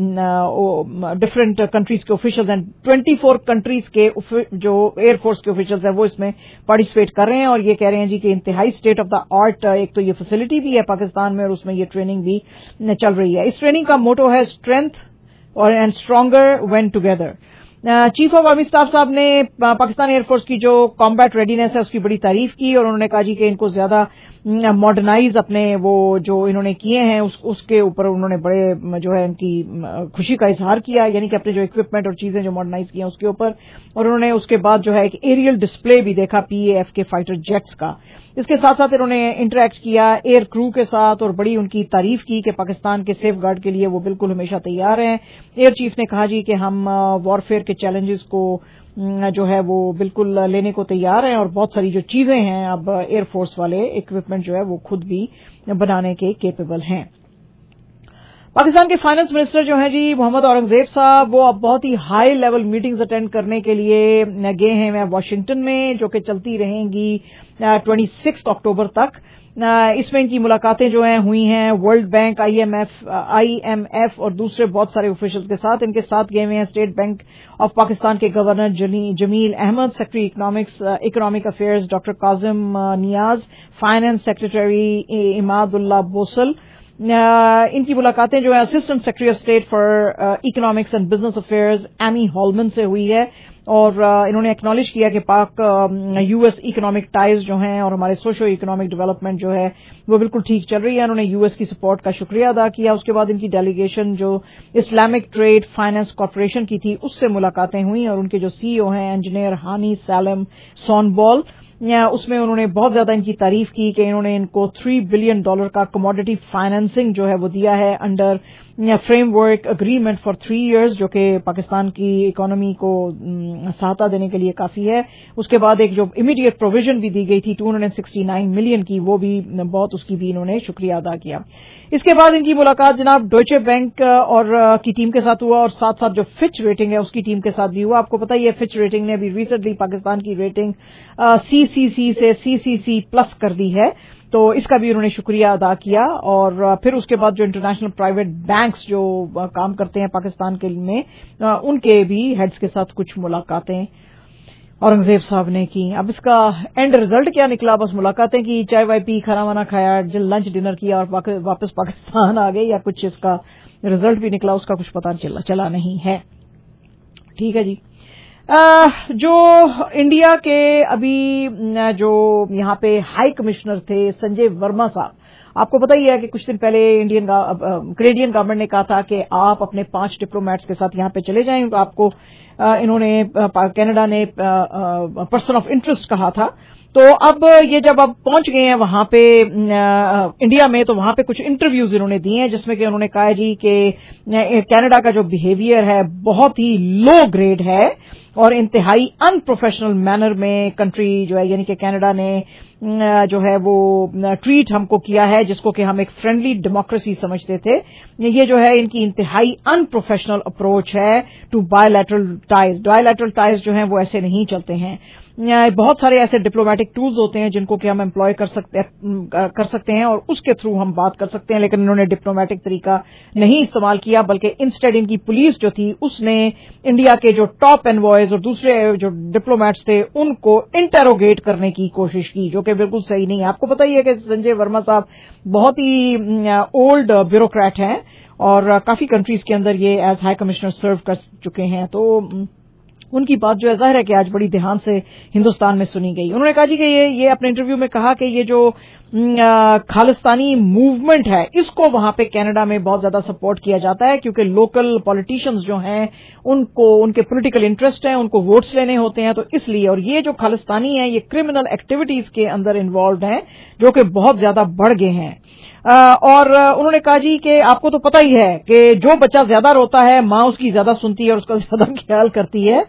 S15: डिफरेंट कंट्रीज के ऑफिशियल्स हैं, चौबीस कंट्रीज के जो एयरफोर्स के ऑफिशियल्स हैं वो इसमें पार्टिसिपेट कर रहे हैं, और ये कह रहे हैं जी कि इंतहाई स्टेट ऑफ द आर्ट एक तो ये फैसिलिटी भी है पाकिस्तान में और उसमें ये ट्रेनिंग भी चल रही है। इस ट्रेनिंग का मोटो है स्ट्रेंथ और and stronger when together. Chief of army staff साहब ने पाकिस्तान एयरफोर्स की जो कॉम्बैट रेडीनेस है उसकी बड़ी तारीफ की, और उन्होंने कहा जी कि इनको ज्यादा मॉडर्नाइज अपने वो जो इन्होंने किए हैं उस, उसके ऊपर उन्होंने बड़े जो है उनकी खुशी का इजहार किया, यानी कि अपने जो इक्विपमेंट और चीजें जो मॉडर्नाइज की हैं उसके ऊपर। और उन्होंने उसके बाद जो है एक एरियल डिस्प्ले भी देखा पीएएफ के फाइटर जेट्स का। इसके साथ साथ इन्होंने इंटरेक्ट किया एयर क्रू के साथ और बड़ी उनकी तारीफ की कि पाकिस्तान के सेफ गार्ड के लिए वो बिल्कुल हमेशा तैयार हैं। एयर चीफ ने कहा जी कि हम वॉरफेयर के चैलेंजेस को जो है वो बिल्कुल लेने को तैयार हैं, और बहुत सारी जो चीजें हैं अब एयरफोर्स वाले इक्विपमेंट जो है वो खुद भी बनाने के केपेबल हैं। पाकिस्तान के फाइनेंस मिनिस्टर जो हैं जी मोहम्मद औरंगजेब साहब, वो अब बहुत ही हाई लेवल मीटिंग्स अटेंड करने के लिए गए हैं वाशिंगटन में, जो कि चलती रहेंगी छब्बीस अक्टूबर तक। इसमें इनकी मुलाकातें जो हैं हुई हैं वर्ल्ड बैंक, आईएमएफ आईएमएफ और दूसरे बहुत सारे ऑफिशियल्स के साथ। इनके साथ गए हुए हैं स्टेट बैंक ऑफ पाकिस्तान के governor Jameel Ahmad, secretary economics economic affairs doctor Kazim Niaz, finance secretary Imdadullah Bosal. इनकी मुलाकातें जो है assistant secretary of state for economics and business affairs Amy Holman से हुई है, और इन्होंने एक्नॉलेज किया कि पाक यूएस इकोनॉमिक टाइज जो हैं और हमारे सोशो इकोनॉमिक डेवलपमेंट जो है वो बिल्कुल ठीक चल रही है। उन्होंने यूएस की सपोर्ट का शुक्रिया अदा किया। उसके बाद इनकी डेलीगेशन जो इस्लामिक ट्रेड फाइनेंस कॉर्पोरेशन की थी उससे मुलाकातें हुई, और उनके जो सीईओ हैं इंजीनियर हानी सैलम सोनबॉल, उसमें उन्होंने बहुत ज्यादा इनकी तारीफ की कि इन्होंने इनको थ्री बिलियन डॉलर का कमोडिटी फाइनेंसिंग जो है वो दिया है under framework agreement for three years, जो कि पाकिस्तान की इकोनॉमी को सहायता देने के लिए काफी है। उसके बाद एक जो इमीडिएट प्रोविजन भी दी गई थी दो सौ उनहत्तर मिलियन की, वो भी बहुत उसकी भी इन्होंने शुक्रिया अदा किया। इसके बाद इनकी मुलाकात जनाब डॉयचे बैंक और की टीम के साथ हुआ, और साथ साथ जो फिच रेटिंग है उसकी टीम के साथ भी हुआ। आपको पता ही है फिच रेटिंग ने अभी रिसेंटली पाकिस्तान की रेटिंग सीसीसी से सीसीसी प्लस कर दी है, तो इसका भी उन्होंने शुक्रिया अदा किया। और फिर उसके बाद जो इंटरनेशनल प्राइवेट बैंक्स जो काम करते हैं पाकिस्तान के लिए, उनके भी हेड्स के साथ कुछ मुलाकातें औरंगजेब साहब ने की। अब इसका एंड रिजल्ट क्या निकला? बस मुलाकातें की, चाय वाय पी, खाना वाना खाया, लंच डिनर किया और वापस पाकिस्तान आ गए, या कुछ इसका रिजल्ट भी निकला उसका कुछ पता चला, चला नहीं है। ठीक है जी। आ, जो इंडिया के अभी जो यहाँ पे हाई कमिश्नर थे संजय वर्मा साहब, आपको पता ही है कि कुछ दिन पहले इंडियन कैनेडियन गवर्नमेंट ने कहा था कि आप अपने पांच डिप्लोमेट्स के साथ यहाँ पे चले जाएं। आपको आ, इन्होंने कनाडा ने पर्सन ऑफ इंटरेस्ट कहा था। तो अब ये जब अब पहुंच गए हैं वहां पे इंडिया में, तो वहां पे कुछ इंटरव्यूज इन्होंने दिए हैं जिसमें कि उन्होंने कहा जी कि कनाडा का जो बिहेवियर है बहुत ही लो ग्रेड है और इंतहाई अनप्रोफेशनल मैनर में कंट्री जो है यानी कि कनाडा ने जो है वो ट्रीट हमको किया है, जिसको कि हम एक फ्रेंडली डेमोक्रेसी समझते थे। ये जो है इनकी इंतहाई अनप्रोफेशनल अप्रोच है to bilateral ties. Bilateral ties जो हैं वो ऐसे नहीं चलते हैं। बहुत सारे ऐसे डिप्लोमेटिक टूल्स होते हैं जिनको कि हम एम्प्लॉय कर सकते कर सकते हैं और उसके थ्रू हम बात कर सकते हैं, लेकिन इन्होंने डिप्लोमेटिक तरीका नहीं इस्तेमाल किया, बल्कि इंस्टेड इनकी पुलिस जो थी उसने इंडिया के जो टॉप एनवॉयज और दूसरे जो डिप्लोमेट्स थे उनको इंटेरोगेट करने की कोशिश की, जो कि बिल्कुल सही नहीं है। आपको पता ही है कि संजय वर्मा साहब बहुत ही ओल्ड ब्यूरोक्रेट हैं और काफी कंट्रीज के अंदर ये एज हाई कमिश्नर सर्व कर चुके हैं, तो उनकी बात जो है जाहिर है कि आज बड़ी ध्यान से हिंदुस्तान में सुनी गई। उन्होंने कहा जी कि ये ये अपने इंटरव्यू में कहा कि ये जो खालिस्तानी मूवमेंट है इसको वहां पे कनाडा में बहुत ज्यादा सपोर्ट किया जाता है, क्योंकि लोकल पॉलिटिशियंस जो हैं उनको उनके पॉलिटिकल इंटरेस्ट हैं, उनको वोट्स लेने होते हैं, तो इसलिए। और ये जो खालिस्तानी है ये क्रिमिनल एक्टिविटीज के अंदर इन्वॉल्व हैं जो कि बहुत ज्यादा बढ़ गए हैं। और उन्होंने कहा जी कि आपको तो पता ही है कि जो बच्चा ज्यादा रोता है माँ उसकी ज्यादा सुनती है और उसका ज्यादा ख्याल करती है,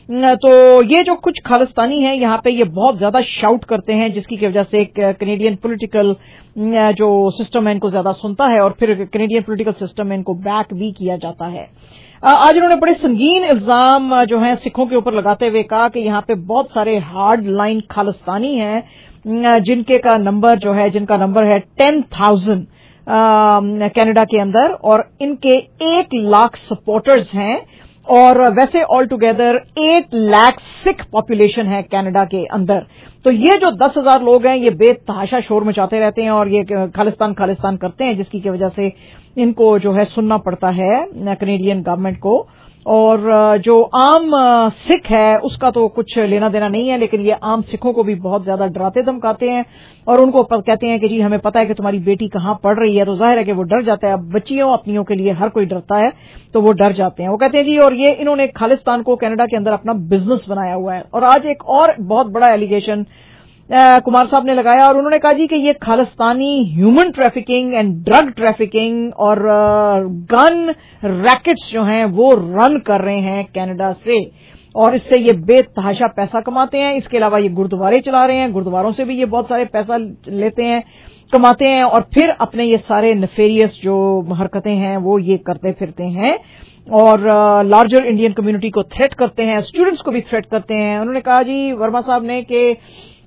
S15: तो ये जो कुछ खालिस्तानी हैं यहाँ पे ये बहुत ज्यादा शाउट करते हैं, जिसकी वजह से एक कैनेडियन पॉलिटिकल जो सिस्टम है इनको ज्यादा सुनता है और फिर कैनेडियन पॉलिटिकल सिस्टम में इनको बैक भी किया जाता है। आज उन्होंने बड़े संगीन इल्जाम जो हैं सिखों के ऊपर लगाते हुए कहा कि यहाँ पे बहुत सारे हार्ड लाइन खालिस्तानी हैं जिनके का नंबर जो है जिनका नंबर है टेन थाउजेंड कनाडा के अंदर, और इनके एक लाख सपोर्टर्स हैं, और वैसे all together eight lakh Sikh population है कनाडा के अंदर। तो ये जो दस हजार लोग हैं ये बेतहाशा शोर मचाते रहते हैं और ये खालिस्तान खालिस्तान करते हैं, जिसकी की वजह से इनको जो है सुनना पड़ता है कैनेडियन गवर्नमेंट को। और जो आम सिख है उसका तो कुछ लेना देना नहीं है, लेकिन ये आम सिखों को भी बहुत ज्यादा डराते धमकाते हैं और उनको कहते हैं कि जी हमें पता है कि तुम्हारी बेटी कहाँ पढ़ रही है, तो जाहिर है कि वो डर जाता है। अब बच्चियों अपनियों के लिए हर कोई डरता है तो वो डर जाते हैं। वो कहते हैं जी, और ये इन्होंने खालिस्तान को कनाडा के अंदर अपना बिजनेस बनाया हुआ है। और आज एक और बहुत बड़ा एलिगेशन कुमार साहब ने लगाया और उन्होंने कहा जी कि ये Khalistani human trafficking and drug trafficking और गन रैकेट्स जो हैं वो रन कर रहे हैं कनाडा से, और इससे ये बेतहाशा पैसा कमाते हैं। इसके अलावा ये गुरुद्वारे चला रहे हैं, गुरुद्वारों से भी ये बहुत सारे पैसा लेते हैं, कमाते हैं, और फिर अपने ये सारे नेफेरियस जो हरकतें हैं वो ये करते फिरते हैं और लार्जर इंडियन कम्युनिटी को थ्रेट करते हैं, स्टूडेंट्स को भी थ्रेट करते हैं। उन्होंने कहा जी वर्मा साहब ने कि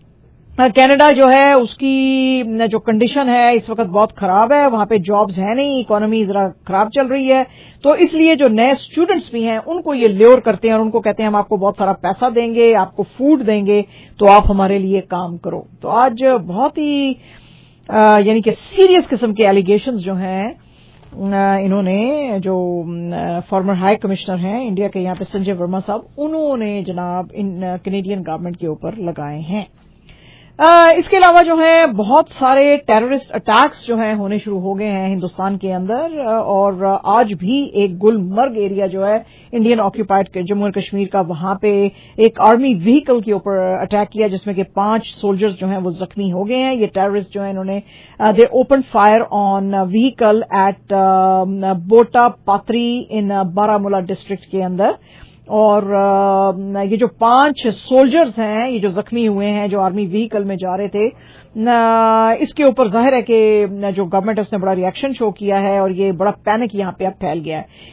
S15: कनाडा जो है उसकी जो कंडीशन है इस वक्त बहुत खराब है, वहां पे जॉब्स है नहीं, इकोनॉमी जरा खराब चल रही है, तो इसलिए जो नए स्टूडेंट्स भी हैं उनको ये ल्योर करते हैं और उनको कहते हैं हम आपको बहुत सारा पैसा देंगे, आपको फूड देंगे, तो आप हमारे लिए काम करो। तो आज बहुत ही यानी कि सीरियस किस्म के एलिगेशंस जो हैं इन्होंने जो फॉर्मर हाई कमिश्नर हैं इंडिया के यहाँ पे संजय वर्मा साहब, उन्होंने जनाब इन कैनेडियन गवर्नमेंट के ऊपर लगाए हैं। आ, इसके अलावा जो है बहुत सारे टेररिस्ट अटैक्स जो हैं होने शुरू हो गए हैं हिंदुस्तान के अंदर, और आज भी एक गुलमर्ग एरिया जो है इंडियन ऑक्यूपाइड जम्मू और कश्मीर का, वहां पे एक आर्मी व्हीकल के ऊपर अटैक किया जिसमें कि पांच सोल्जर्स जो हैं वो जख्मी हो गए हैं। ये टेररिस्ट जो है इन्होंने they open fire on vehicle at Bota Pathri in Baramulla district के अंदर, और ये जो पांच सोल्जर्स हैं ये जो जख्मी हुए हैं जो आर्मी व्हीकल में जा रहे थे, इसके ऊपर जाहिर है कि जो गवर्नमेंट है उसने बड़ा रिएक्शन शो किया है और ये बड़ा पैनिक यहाँ पे अब फैल गया है।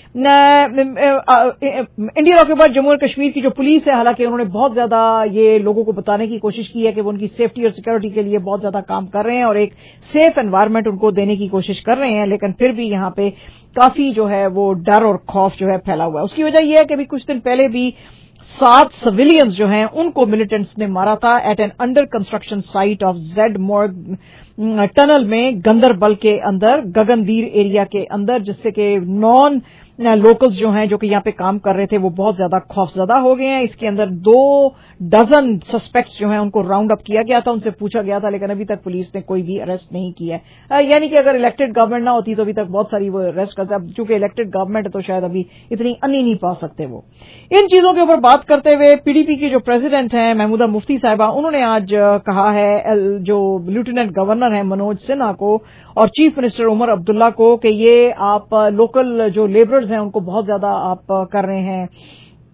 S15: इंडियन ऑक्यूपाइड जम्मू और कश्मीर की जो पुलिस है, हालांकि उन्होंने बहुत ज्यादा ये लोगों को बताने की कोशिश की है कि वो उनकी सेफ्टी और सिक्योरिटी के लिए बहुत ज्यादा काम कर रहे हैं और एक सेफ एनवायरनमेंट उनको देने की कोशिश कर रहे हैं, लेकिन फिर भी यहाँ पे काफी जो है वो डर और खौफ जो है फैला हुआ है। उसकी वजह यह है कि अभी कुछ दिन पहले भी सात सिविलियंस जो हैं उनको मिलिटेंट्स ने मारा था at an under construction site of Z Morh tunnel में गंदरबल के अंदर, गगनवीर एरिया के अंदर, जिससे कि नॉन लोकल्स जो हैं जो कि यहाँ पे काम कर रहे थे वो बहुत ज्यादा खौफजदा हो गए हैं। इसके अंदर दो डजन सस्पेक्ट्स जो हैं उनको राउंड अप किया गया था, उनसे पूछा गया था, लेकिन अभी तक पुलिस ने कोई भी अरेस्ट नहीं किया है। यानी कि अगर इलेक्टेड गवर्नमेंट ना होती तो अभी तक बहुत सारी वो अरेस्ट करते। अब चूंकि इलेक्टेड गवर्नमेंट है तो शायद अभी इतनी अन्नी नहीं पा सकते वो। इन चीजों के ऊपर बात करते हुए पीडीपी की जो प्रेसिडेंट हैं महमूदा मुफ्ती साहिबा, उन्होंने आज कहा है जो लेफ्टिनेंट गवर्नर हैं मनोज सिन्हा को और चीफ मिनिस्टर उमर अब्दुल्ला को कि ये आप लोकल जो लेबरर्स हैं उनको बहुत ज्यादा आप कर रहे हैं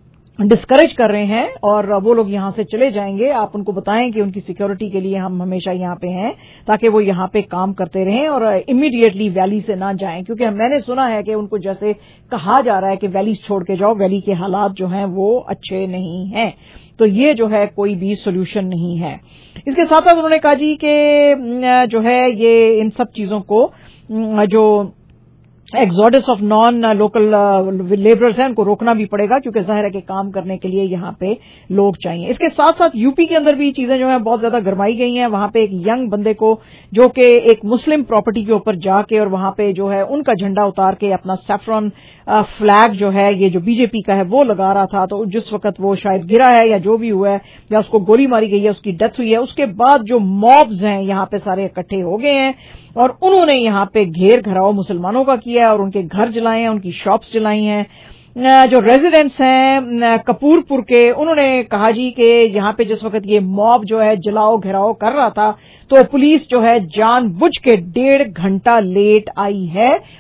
S15: डिस्करेज कर रहे हैं और वो लोग यहां से चले जाएंगे। आप उनको बताएं कि उनकी सिक्योरिटी के लिए हम हमेशा यहां पे हैं ताकि वो यहां पे काम करते रहें और इमीडिएटली वैली से ना जाएं, क्योंकि मैंने सुना है कि उनको जैसे कहा जा रहा है कि वैली छोड़ के जाओ, वैली के हालात जो हैं वो अच्छे नहीं हैं। तो ये जो है कोई भी सोल्यूशन नहीं है। इसके साथ साथ उन्होंने कहा जी कि जो है ये इन सब चीजों को जो exodus of non local labourers हैं उनको रोकना भी पड़ेगा, क्योंकि जाहिर है कि काम करने के लिए यहां पे लोग चाहिए। इसके साथ साथ यूपी के अंदर भी चीजें जो है बहुत ज्यादा गरमाई गई हैं। वहां पे एक यंग बंदे को जो कि एक मुस्लिम प्रॉपर्टी के ऊपर जाके और वहां पे जो है उनका झंडा उतार के अपना सैफ्रॉन फ्लैग जो है ये जो बीजेपी का है वो लगा रहा था, तो जिस वक्त वो शायद गिरा है या जो भी हुआ है या उसको गोली मारी गई है, उसकी डेथ हुई है, उसके बाद जो मॉब्स हैं यहां पे सारे इकट्ठे हो गए हैं और उन्होंने यहां पे घेर घराव मुसलमानों का किया और उनके घर जलाए हैं, उनकी शॉप्स जलाई हैं। जो रेजिडेंट्स हैं कपूरपुर के, उन्होंने कहा जी कि यहां पे जिस वक्त ये मॉब जो है जलाओ घेराव कर रहा था तो पुलिस जो है जानबूझ के डेढ़ घंटा लेट आई है